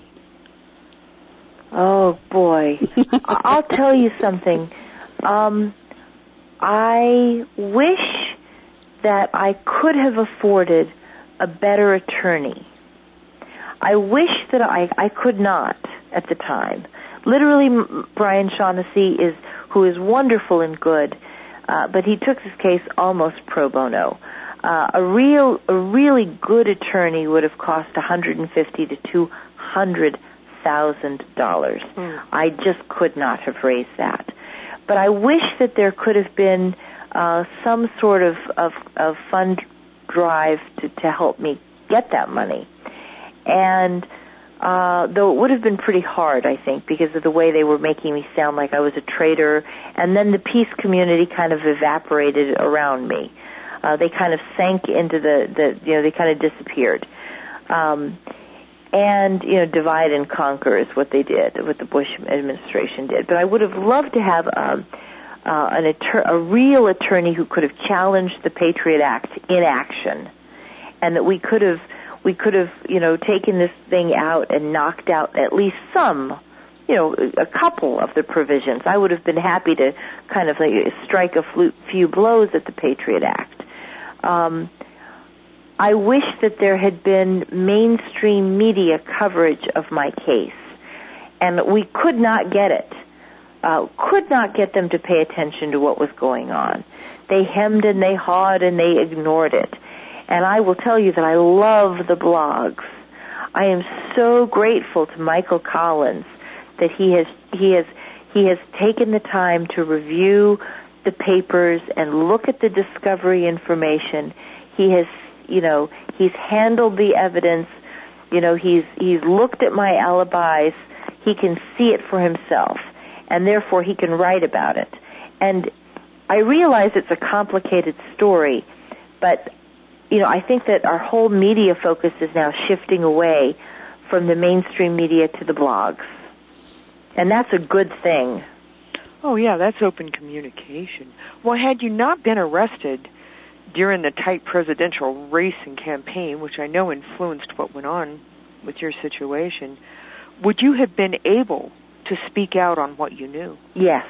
Oh, boy. I'll tell you something. Um, I wish that I could have afforded a better attorney. I wish that I, I could not at the time. Literally, Brian Shaughnessy is, who is wonderful and good, uh, but he took this case almost pro bono. Uh, a real, a really good attorney would have cost one hundred fifty to two hundred thousand dollars. Mm. I just could not have raised that. But I wish that there could have been uh, some sort of, of, of fund drive to, to help me get that money. And uh, though it would have been pretty hard, I think, because of the way they were making me sound like I was a traitor, and then the peace community kind of evaporated around me. Uh, they kind of sank into the, the, you know, they kind of disappeared. Um, and, you know, divide and conquer is what they did, what the Bush administration did. But I would have loved to have um, uh, an attor- a real attorney who could have challenged the Patriot Act in action, and that we could have, we could have, you know, taken this thing out and knocked out at least some, you know, a couple of the provisions. I would have been happy to kind of like strike a few blows at the Patriot Act. Um, I wish that there had been mainstream media coverage of my case, and we could not get it. Uh, could not get them to pay attention to what was going on. They hemmed and they hawed and they ignored it. And I will tell you that I love the blogs. I am so grateful to Michael Collins that he has he has he has taken the time to review the papers and look at the discovery information. He has, you know, he's handled the evidence. You know, he's he's looked at my alibis. He can see it for himself, and therefore he can write about it. And I realize it's a complicated story, but you know, I think that our whole media focus is now shifting away from the mainstream media to the blogs, and that's a good thing. Oh, yeah, that's open communication. Well, had you not been arrested during the tight presidential race and campaign, which I know influenced what went on with your situation, would you have been able to speak out on what you knew? Yes.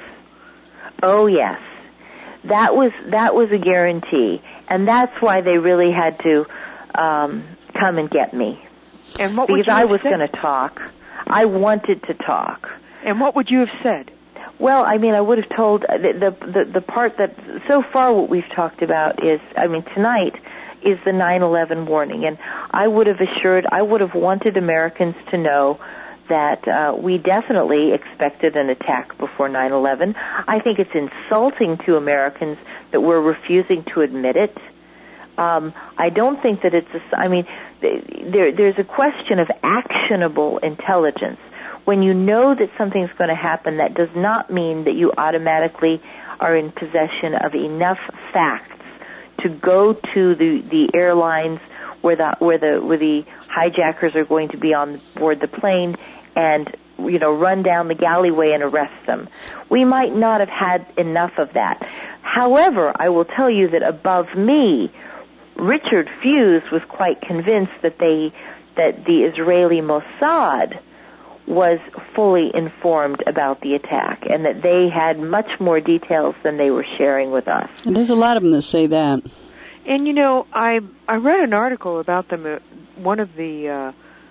Oh, yes. That was that was a guarantee, and that's why they really had to um, come and get me. And what because would you I have was said? going to talk. I wanted to talk. And what would you have said? Well, I mean, I would have told the, the the the part that so far what we've talked about is, I mean, tonight is the nine eleven warning, and I would have assured, I would have wanted Americans to know that uh, we definitely expected an attack before nine eleven. I think it's insulting to Americans that we're refusing to admit it. Um, I don't think that it's a, I mean, there, there's a question of actionable intelligence. When you know that something's going to happen, that does not mean that you automatically are in possession of enough facts to go to the, the airlines where the where the where the hijackers are going to be on board the plane and, you know, run down the galleyway and arrest them. We might not have had enough of that. However, I will tell you that above me, Richard Fuse was quite convinced that they that the Israeli Mossad was fully informed about the attack and that they had much more details than they were sharing with us. And there's a lot of them that say that. And, you know, I I read an article about them, uh, one of the uh,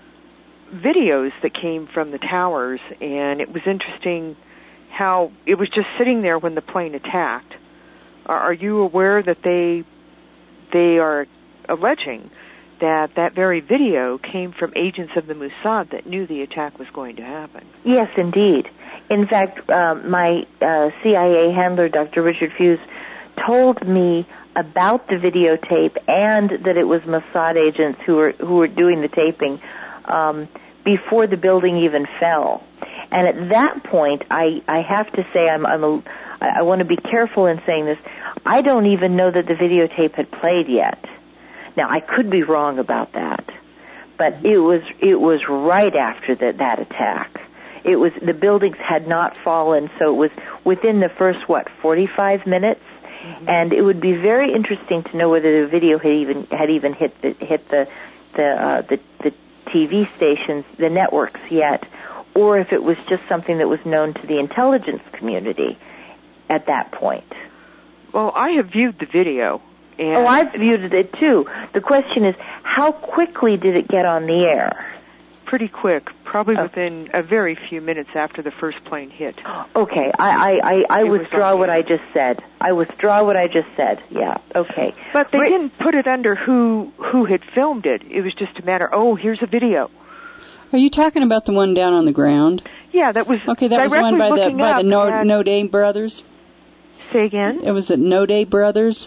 videos that came from the towers, and it was interesting how it was just sitting there when the plane attacked. Are, are you aware that they they are alleging that that very video came from agents of the Mossad that knew the attack was going to happen? Yes, indeed. In fact, um, my uh, C I A handler, Doctor Richard Fuse, told me about the videotape and that it was Mossad agents who were who were doing the taping um, before the building even fell. And at that point, I, I have to say, I'm, I'm a, I want to be careful in saying this. I don't even know that the videotape had played yet. Now, I could be wrong about that, but it was it was right after that that attack. it was the buildings had not fallen, so it was within the first what forty-five minutes. Mm-hmm. And it would be very interesting to know whether the video had even had even hit the hit the the uh, the, the T V stations, the networks yet, or if it was just something that was known to the intelligence community at that point. Well, I have viewed the video. And oh, I've viewed it too. The question is, how quickly did it get on the air? Pretty quick, probably oh. within a very few minutes after the first plane hit. Okay, I, I, I, I withdraw what I just said. I withdraw what I just said. Yeah, okay. But they Wait. didn't put it under who who had filmed it. It was just a matter, oh, here's a video. Are you talking about the one down on the ground? Yeah, that was okay. That was one by the by the No, Node brothers. Say again? It was the Node brothers.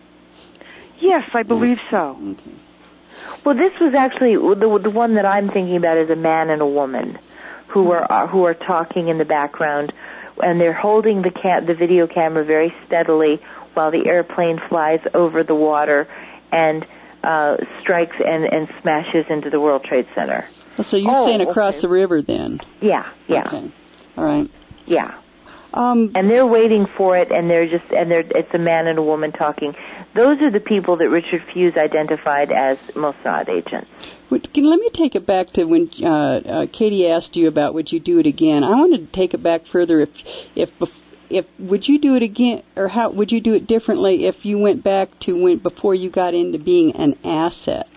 Yes, I believe so. Okay. Well, this was actually the the one that I'm thinking about is a man and a woman who are who are talking in the background, and they're holding the ca- the video camera very steadily while the airplane flies over the water and uh, strikes and, and smashes into the World Trade Center. So you're oh, saying across okay. the river then? Yeah, yeah. Okay. All right. Yeah. Um, and they're waiting for it, and they're just and they're it's a man and a woman talking. Those are the people that Richard Fuse identified as Mossad agents. Let me take it back to when uh, uh, Katie asked you about would you do it again. I wanted to take it back further. If if if would you do it again, or how would you do it differently if you went back to when before you got into being an asset?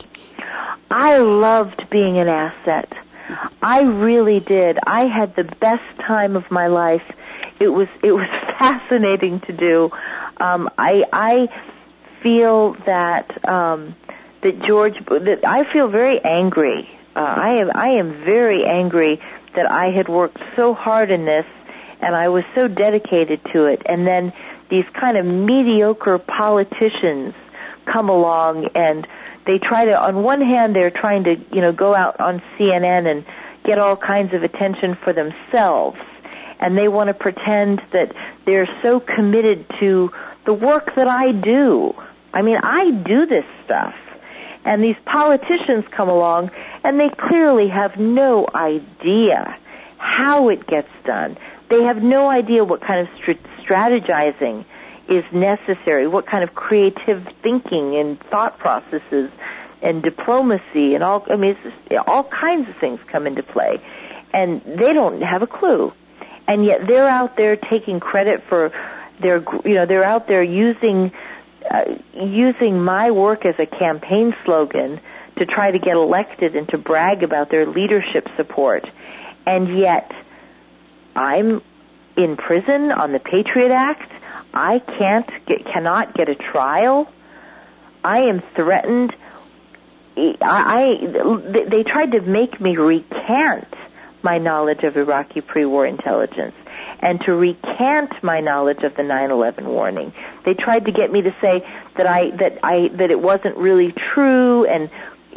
I loved being an asset. I really did. I had the best time of my life. It was it was fascinating to do. Um, I I feel that um, that George. That I feel very angry. Uh, I am I am very angry that I had worked so hard in this, and I was so dedicated to it, and then these kind of mediocre politicians come along and they try to. On one hand, they're trying to you know go out on C N N and get all kinds of attention for themselves. And they want to pretend that they're so committed to the work that I do. I mean, I do this stuff. And these politicians come along, and they clearly have no idea how it gets done. They have no idea what kind of st- strategizing is necessary, what kind of creative thinking and thought processes and diplomacy and all, I mean, it's just, all kinds of things come into play. And they don't have a clue. And yet they're out there taking credit for their, you know, they're out there using, uh, using my work as a campaign slogan to try to get elected and to brag about their leadership support. And yet I'm in prison on the Patriot Act. I can't get, cannot get a trial. I am threatened. I, I they tried to make me recant my knowledge of Iraqi pre-war intelligence and to recant my knowledge of the nine eleven warning. They tried to get me to say that I that I that it wasn't really true, and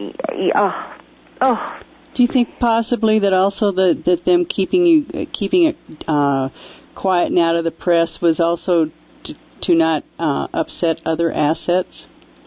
oh oh. Do you think possibly that also the, that them keeping you keeping it uh, quiet and out of the press was also to, to not uh, upset other assets?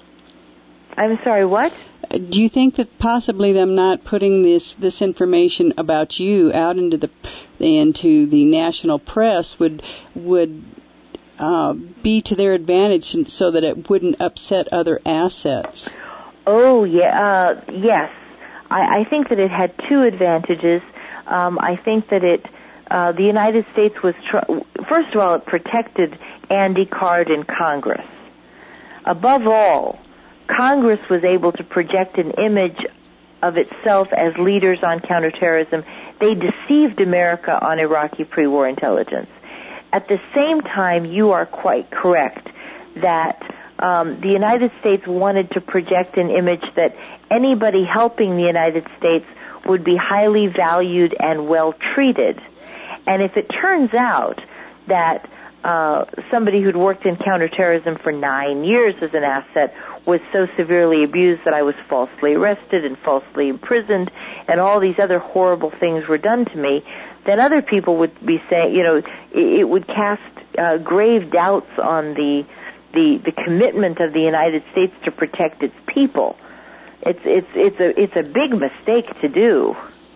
I'm sorry, what? Do you think that possibly them not putting this, this information about you out into the into the national press would would uh, be to their advantage, so that it wouldn't upset other assets? Oh yeah, uh, yes. I, I think that it had two advantages. Um, I think that it uh, the United States was tr- first of all, it protected Andy Card in Congress. Above all, Congress was able to project an image of itself as leaders on counterterrorism. They deceived America on Iraqi pre-war intelligence. At the same time, you are quite correct that um, the United States wanted to project an image that anybody helping the United States would be highly valued and well treated. And if it turns out that Uh, somebody who'd worked in counterterrorism for nine years as an asset was so severely abused that I was falsely arrested and falsely imprisoned, and all these other horrible things were done to me, then other people would be saying, you know, it, it would cast uh, grave doubts on the, the the commitment of the United States to protect its people. It's it's it's a it's a big mistake to do.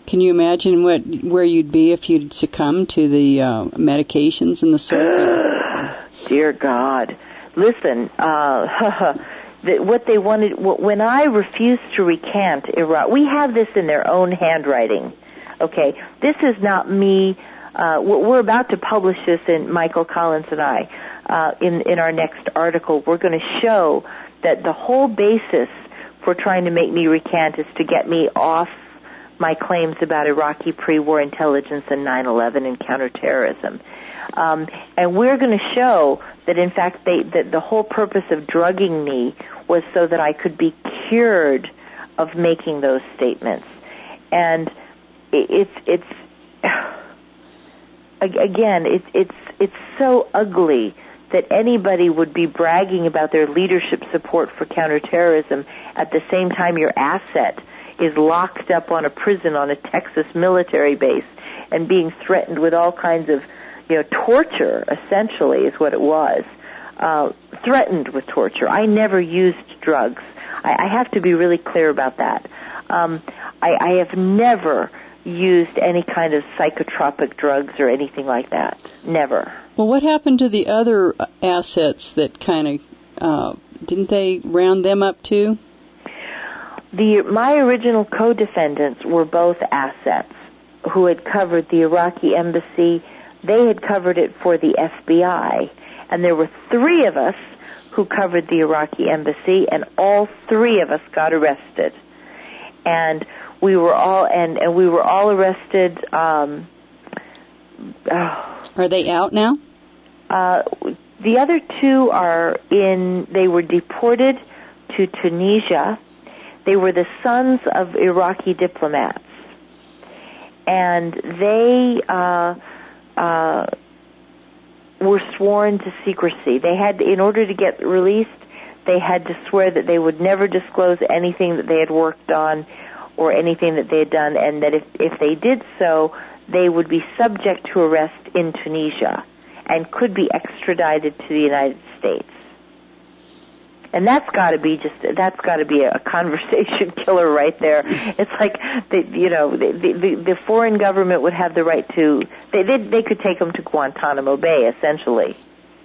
Can you imagine what where you'd be if you'd succumbed to the uh, medications and the surgery? Dear God. Listen, uh, the, what they wanted, when I refused to recant Iraq, we have this in their own handwriting. Okay, this is not me. Uh, we're about to publish this in Michael Collins and I uh, in in our next article. We're going to show that the whole basis for trying to make me recant is to get me off my claims about Iraqi pre-war intelligence and nine eleven and counterterrorism. Um, and we're going to show that, in fact, they, that the whole purpose of drugging me was so that I could be cured of making those statements. And it's it's again, it's it's it's so ugly that anybody would be bragging about their leadership support for counterterrorism at the same time your asset is locked up on a prison on a Texas military base and being threatened with all kinds of, you know, torture, essentially, is what it was. Uh, threatened with torture. I never used drugs. I, I have to be really clear about that. Um, I, I have never used any kind of psychotropic drugs or anything like that. Never. Well, what happened to the other assets that kind of, uh, didn't they round them up too? The, my original co-defendants were both assets who had covered the Iraqi embassy. They had covered it for the F B I. And there were three of us who covered the Iraqi embassy, and all three of us got arrested. And we were all, and, and we were all arrested, um, oh. Are they out now? Uh, the other two are in, they were deported to Tunisia. They were the sons of Iraqi diplomats. And they uh, uh, were sworn to secrecy. They had, in order to get released, they had to swear that they would never disclose anything that they had worked on or anything that they had done, and that if, if they did so, they would be subject to arrest in Tunisia and could be extradited to the United States. And that's got to be just, that's got to be a conversation killer right there. It's like, the, you know, the, the, the foreign government would have the right to, they, they, they could take them to Guantanamo Bay, essentially.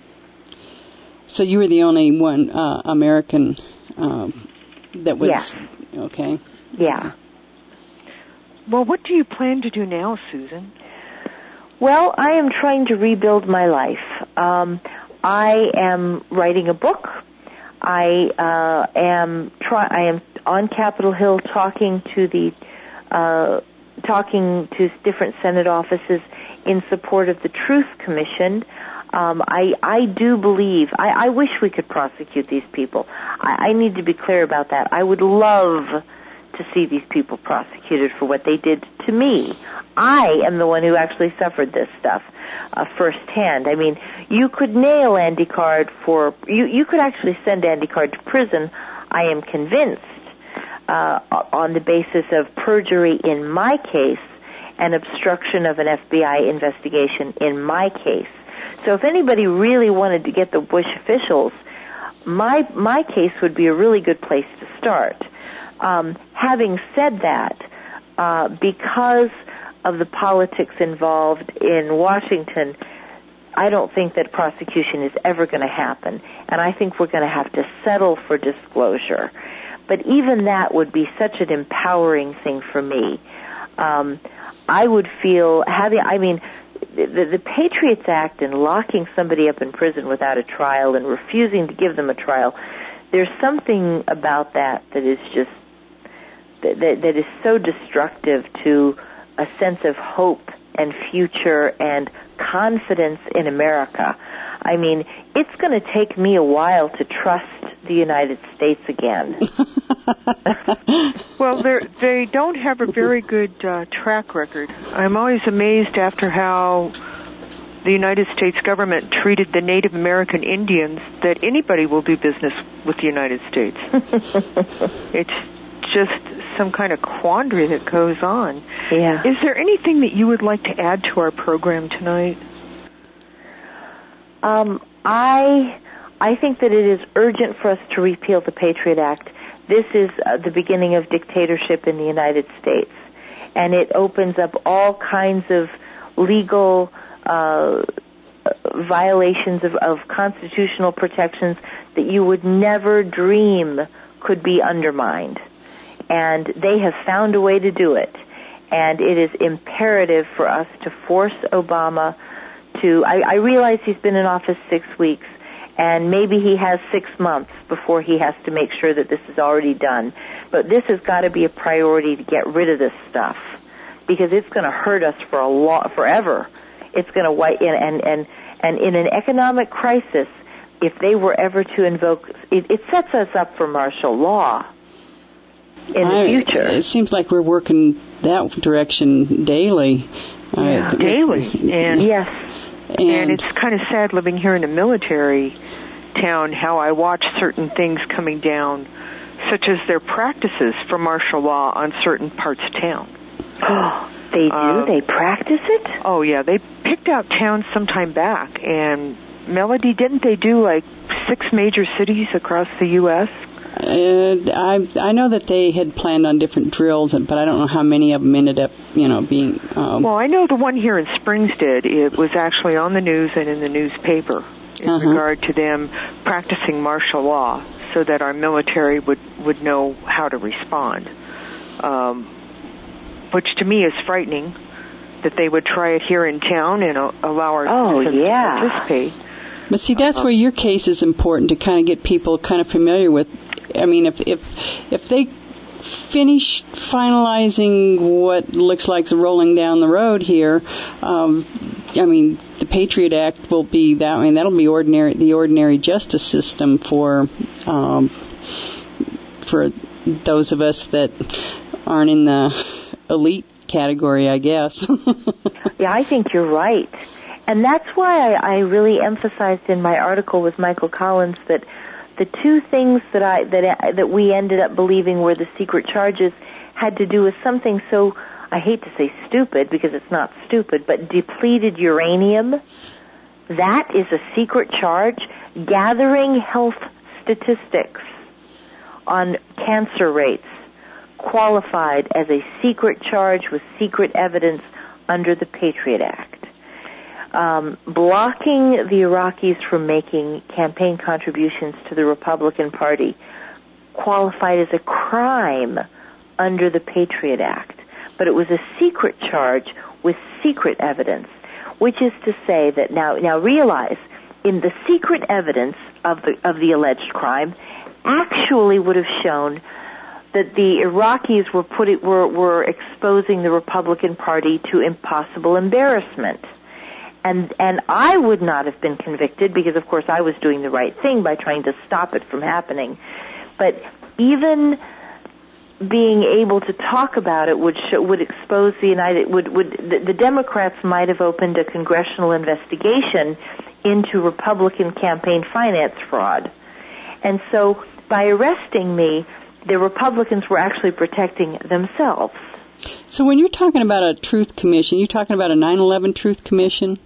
So you were the only one, uh, American, um, that was, yeah. Okay. Yeah. Well, what do you plan to do now, Susan? Well, I am trying to rebuild my life. Um, I am writing a book. I uh, am try. I am on Capitol Hill talking to the uh, talking to different Senate offices in support of the Truth Commission. Um, I I do believe. I, I wish we could prosecute these people. I, I need to be clear about that. I would love to see these people prosecuted for what they did to me. I am the one who actually suffered this stuff uh, firsthand. I mean, you could nail Andy Card for, you, you could actually send Andy Card to prison, I am convinced, uh, on the basis of perjury in my case and obstruction of an F B I investigation in my case. So if anybody really wanted to get the Bush officials, my my case would be a really good place to start. Um, having said that, uh, because of the politics involved in Washington, I don't think that prosecution is ever going to happen, and I think we're going to have to settle for disclosure. But even that would be such an empowering thing for me. Um, I would feel having, I mean, the, the Patriots Act and locking somebody up in prison without a trial and refusing to give them a trial, there's something about that that is just That, that is so destructive to a sense of hope and future and confidence in America. I mean, it's going to take me a while to trust the United States again. Well, they don't have a very good uh, track record. I'm always amazed after how the United States government treated the Native American Indians that anybody will do business with the United States. It's just some kind of quandary that goes on. Yeah. Is there anything that you would like to add to our program tonight? Um, I I think that it is urgent for us to repeal the Patriot Act. This is uh, the beginning of dictatorship in the United States. and it opens up all kinds of legal uh, violations of, of constitutional protections that you would never dream could be undermined. And they have found a way to do it. And it is imperative for us to force Obama to, I, I realize he's been in office six weeks, and maybe he has six months before he has to make sure that this is already done. But this has got to be a priority to get rid of this stuff, because it's going to hurt us for a lot, forever. It's going to wipe, and, and, and, and in an economic crisis, if they were ever to invoke, it, it sets us up for martial law in I, the future. It seems like we're working that direction daily. Yeah, uh, daily. And, yes. And, and it's kind of sad living here in a military town how I watch certain things coming down, such as their practices for martial law on certain parts of town. Oh, they do? Uh, they practice it? Oh, yeah. They picked out towns some time back. And, Melody, didn't they do like six major cities across the U S? Uh, I I know that they had planned on different drills, but I don't know how many of them ended up, you know, being... Um, well, I know the one here in Springs did. It was actually on the news and in the newspaper in uh-huh. regard to them practicing martial law so that our military would, would know how to respond, um, which to me is frightening that they would try it here in town and uh, allow our oh, citizens yeah. to participate. But see, that's uh-huh. where your case is important to kind of get people kind of familiar with. I mean, if if if they finish finalizing what looks like the rolling down the road here, um, I mean, the Patriot Act will be that. I mean, that'll be ordinary the ordinary justice system for um, for those of us that aren't in the elite category, I guess. Yeah, I think you're right, and that's why I, I really emphasized in my article with Michael Collins that the two things that I that that we ended up believing were the secret charges had to do with something so, I hate to say stupid because it's not stupid, but depleted uranium. That is a secret charge. Gathering health statistics on cancer rates qualified as a secret charge with secret evidence under the Patriot Act. Um, blocking the Iraqis from making campaign contributions to the Republican Party qualified as a crime under the Patriot Act. But it was a secret charge with secret evidence, which is to say that now, now realize, in the secret evidence of the, of the alleged crime actually would have shown that the Iraqis were put it, were, were exposing the Republican Party to impossible embarrassment. And and I would not have been convicted because, of course, I was doing the right thing by trying to stop it from happening. But even being able to talk about it would show, would expose the United would would the, the Democrats might have opened a congressional investigation into Republican campaign finance fraud. And so by arresting me, the Republicans were actually protecting themselves. So when you're talking about a truth commission, you're talking about a nine eleven truth commission?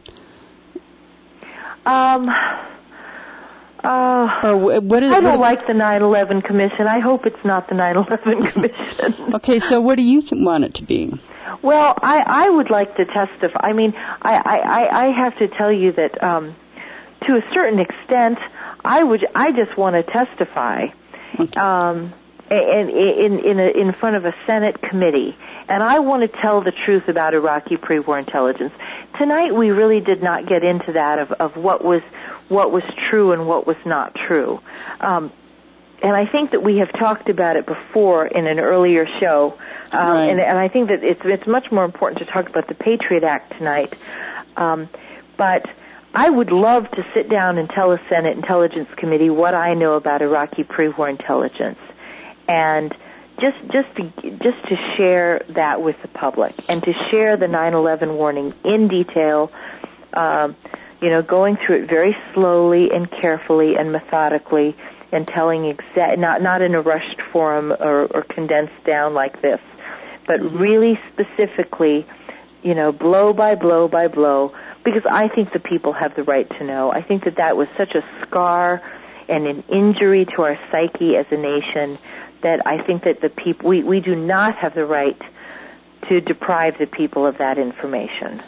Um, uh, or what is, I don't what, like the nine eleven commission. I hope it's not the nine eleven commission. Okay, so what do you th- want it to be? Well, I, I would like to testify. I mean, I, I, I have to tell you that um, to a certain extent, I would. I just want to testify. Okay. Um, in in in, a, in front of a Senate committee. And I want to tell the truth about Iraqi pre-war intelligence. Tonight we really did not get into that of, of what was what was true and what was not true. Um, and I think that we have talked about it before in an earlier show. Um, right. and, and I think that it's it's much more important to talk about the Patriot Act tonight. Um, but I would love to sit down and tell a Senate Intelligence Committee what I know about Iraqi pre-war intelligence. And just just to just to share that with the public and to share the nine eleven warning in detail, um, you know, going through it very slowly and carefully and methodically, and telling exact not not in a rushed form or, or condensed down like this, but really specifically, you know, blow by blow by blow, because I think the people have the right to know. I think that that was such a scar and an injury to our psyche as a nation that I think that the people, we, we do not have the right to deprive the people of that information.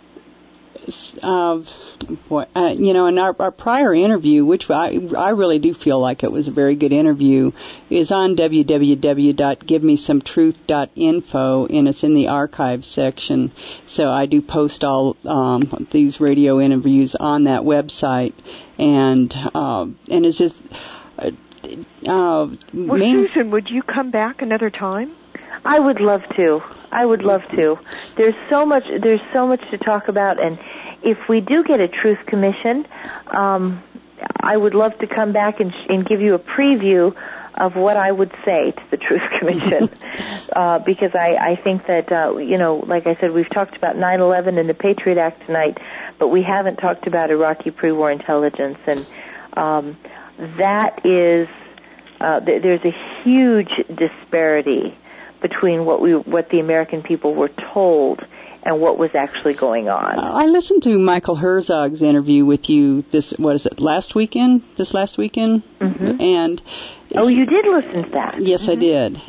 Uh, boy, uh, you know, in our, our prior interview, which I, I really do feel like it was a very good interview, is on w w w dot give me some truth dot info, and it's in the archives section. So I do post all um, these radio interviews on that website, and uh, and it's just. Uh, uh, well, main- Susan, would you come back another time? I would love to. I would love to. There's so much. There's so much to talk about, and if we do get a Truth Commission, um, I would love to come back and, sh- and give you a preview of what I would say to the Truth Commission, uh, because I, I think that uh, you know, like I said, we've talked about nine eleven and the Patriot Act tonight, but we haven't talked about Iraqi pre-war intelligence, and um, that is uh, th- there's a huge disparity between what we what the American people were told and what was actually going on. I listened to Michael Herzog's interview with you this, what is it, last weekend? This last weekend? Mm-hmm. And oh, you did listen to that? Yes, mm-hmm. I did.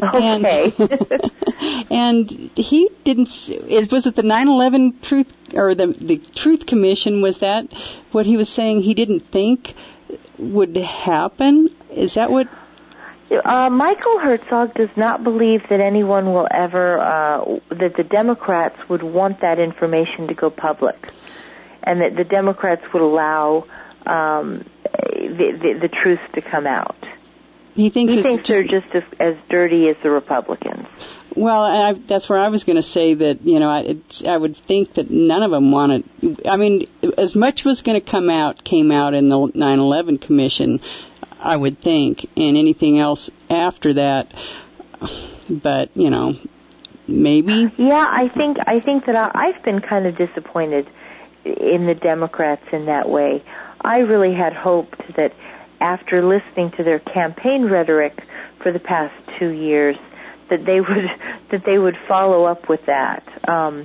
Okay. And, and he didn't, it, was it the nine eleven Truth, or the, the Truth Commission, was that what he was saying he didn't think would happen? Is that what... Uh, Michael Herzog does not believe that anyone will ever, uh, that the Democrats would want that information to go public, and that the Democrats would allow um, the, the, the truth to come out. He thinks, he it's thinks they're just as, as dirty as the Republicans. Well, I, that's where I was going to say that, you know, I, it's, I would think that none of them wanted, I mean, as much was going to come out, came out in the nine eleven Commission, I would think, and anything else after that, but, you know, maybe. Yeah, I think I think that I, I've been kind of disappointed in the Democrats in that way. I really had hoped that after listening to their campaign rhetoric for the past two years, that they would that they would follow up with that. Um,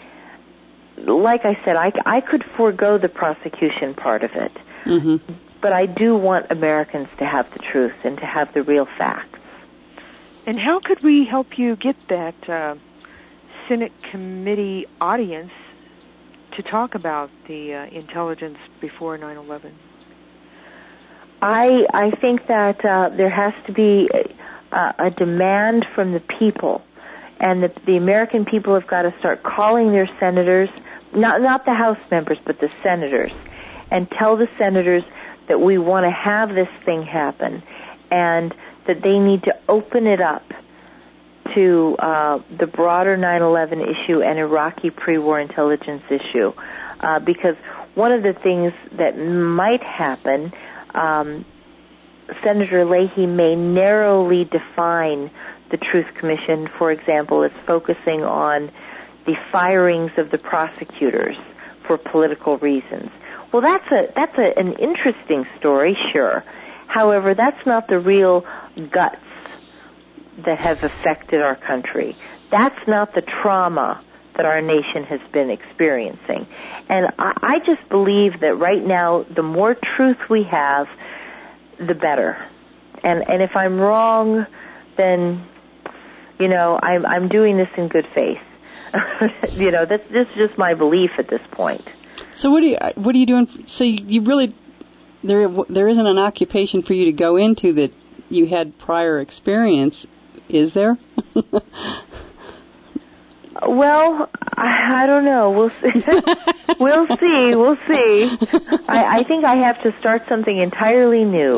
like I said, I, I could forego the prosecution part of it. Mm-hmm. But I do want Americans to have the truth and to have the real facts. And how could we help you get that uh, Senate committee audience to talk about the uh, intelligence before nine eleven? I I think that uh, there has to be a, a demand from the people, and the, the American people have got to start calling their senators, not not the House members, but the senators, and tell the senators that we want to have this thing happen, and that they need to open it up to uh, the broader nine eleven issue and Iraqi pre-war intelligence issue. Uh, because one of the things that might happen, um, Senator Leahy may narrowly define the Truth Commission, for example, as focusing on the firings of the prosecutors for political reasons. Well, that's a that's a, an interesting story, sure. However, that's not the real guts that have affected our country. That's not the trauma that our nation has been experiencing. And I, I just believe that right now, the more truth we have, the better. And and if I'm wrong, then, you know, I'm I'm doing this in good faith. You know, that's this is just my belief at this point. So what are you what are you doing? So you, you really there there isn't an occupation for you to go into that you had prior experience, is there? Well, I, I don't know. We'll see. we'll see. We'll see. I, I think I have to start something entirely new.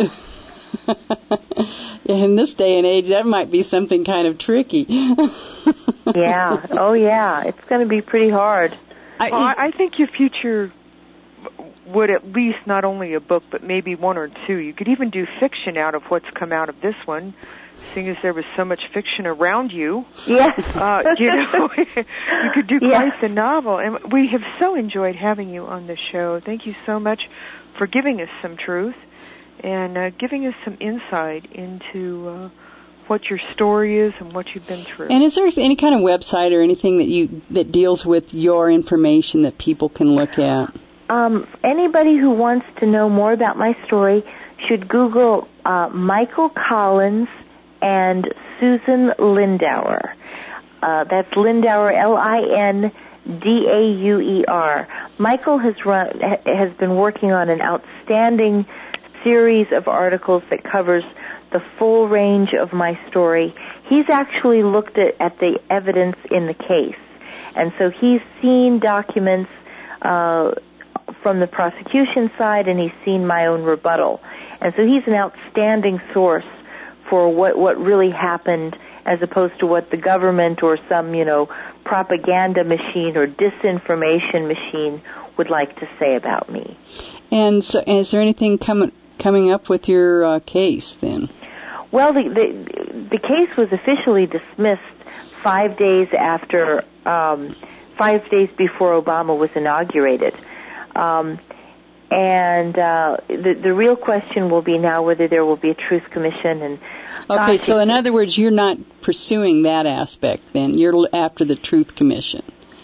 In this day and age, that might be something kind of tricky. Yeah. Oh, yeah. It's going to be pretty hard. I, well, I think your future would at least not only a book, but maybe one or two. You could even do fiction out of what's come out of this one, seeing as there was so much fiction around you. Yes. Uh, you know, you could do quite yes. the novel. And we have so enjoyed having you on the show. Thank you so much for giving us some truth and uh, giving us some insight into uh, what your story is and what you've been through. And is there any kind of website or anything that you that deals with your information that people can look at? Um, anybody who wants to know more about my story should Google uh, Michael Collins and Susan Lindauer. Uh, that's Lindauer, L I N D A U E R. Michael has run has been working on an outstanding series of articles that covers the full range of my story. He's actually looked at, at the evidence in the case, and so he's seen documents uh, from the prosecution side, and he's seen my own rebuttal. And so he's an outstanding source for what, what really happened, as opposed to what the government or some, you know, propaganda machine or disinformation machine would like to say about me. And so is there anything coming coming up with your uh, case then? Well, the, the the case was officially dismissed five days after, um, five days before Obama was inaugurated. Um, and uh, the the real question will be now whether there will be a truth commission. And okay, gosh, so in other words, you're not pursuing that aspect then. You're after the Truth Commission.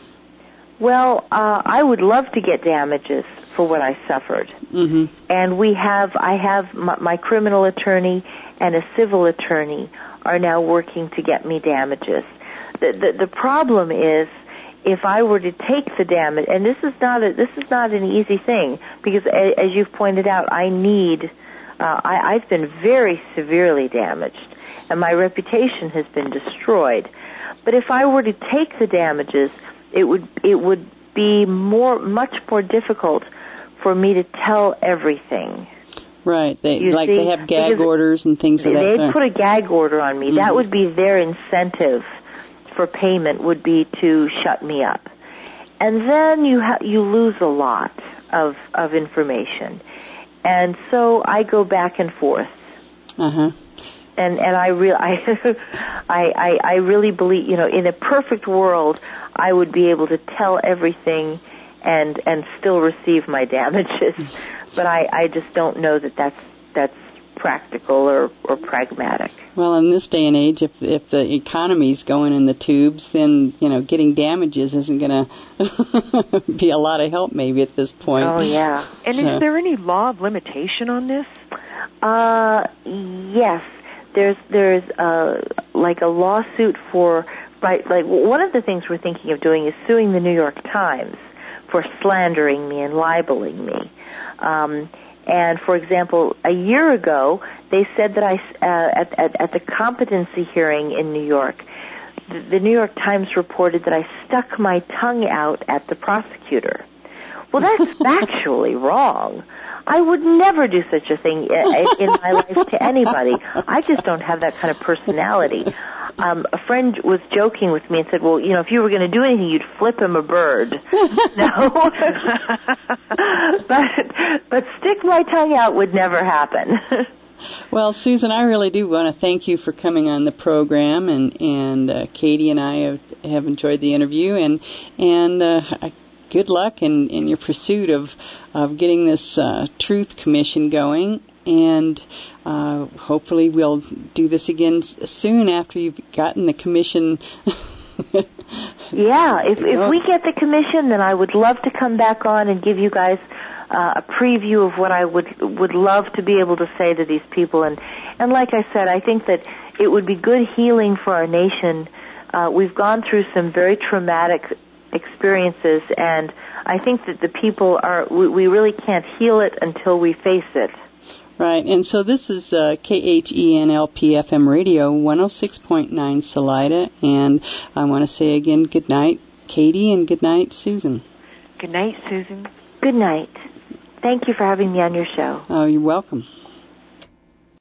Well, uh, I would love to get damages for what I suffered. Mm-hmm. And we have, I have my, my criminal attorney and a civil attorney are now working to get me damages. The, the, the problem is, if I were to take the damage, and this is not a, this is not an easy thing, because as you've pointed out, I need, uh, I, I've been very severely damaged, and my reputation has been destroyed. But if I were to take the damages, it would it would be more much more difficult for me to tell everything. Right, they you like see? they have gag orders and things of that sort. They'd put a gag order on me. Mm-hmm. That would be their incentive for payment, would be to shut me up. And then you ha- you lose a lot of of information. And so I go back and forth. Uh-huh. And and I re- I, I I really believe, you know, in a perfect world, I would be able to tell everything and and still receive my damages. But I, I just don't know that that's that's practical or, or pragmatic. Well, in this day and age, if if the economy's going in the tubes, then, you know, getting damages isn't going to be a lot of help maybe at this point. Oh, yeah. And so. Is there any law of limitation on this? Uh, yes. There's there's uh like a lawsuit for, right, like one of the things we're thinking of doing is suing the New York Times for slandering me and libeling me. Um, and for example, a year ago they said that I uh, at, at at the competency hearing in New York, the, the New York Times reported that I stuck my tongue out at the prosecutor. Well, that's factually wrong. I would never do such a thing in my life to anybody. I just don't have that kind of personality. Um, a friend was joking with me and said, well, you know, if you were going to do anything, you'd flip him a bird. No. but, but stick my tongue out would never happen. Well, Susan, I really do want to thank you for coming on the program, and, and uh, Katie and I have, have enjoyed the interview, and, and uh, I good luck in, in your pursuit of, of getting this uh, Truth Commission going, and uh, hopefully we'll do this again soon after you've gotten the commission. Yeah, if, if we get the commission, then I would love to come back on and give you guys uh, a preview of what I would would love to be able to say to these people. And, and like I said, I think that it would be good healing for our nation. Uh, we've gone through some very traumatic experiences, and I think that the people are, we, we really can't heal it until we face it. Right, and so this is uh, K H E N L P F M Radio, one oh six point nine Salida, and I want to say again, good night, Katie, and good night, Susan. Good night, Susan. Good night. Thank you for having me on your show. Oh, you're welcome.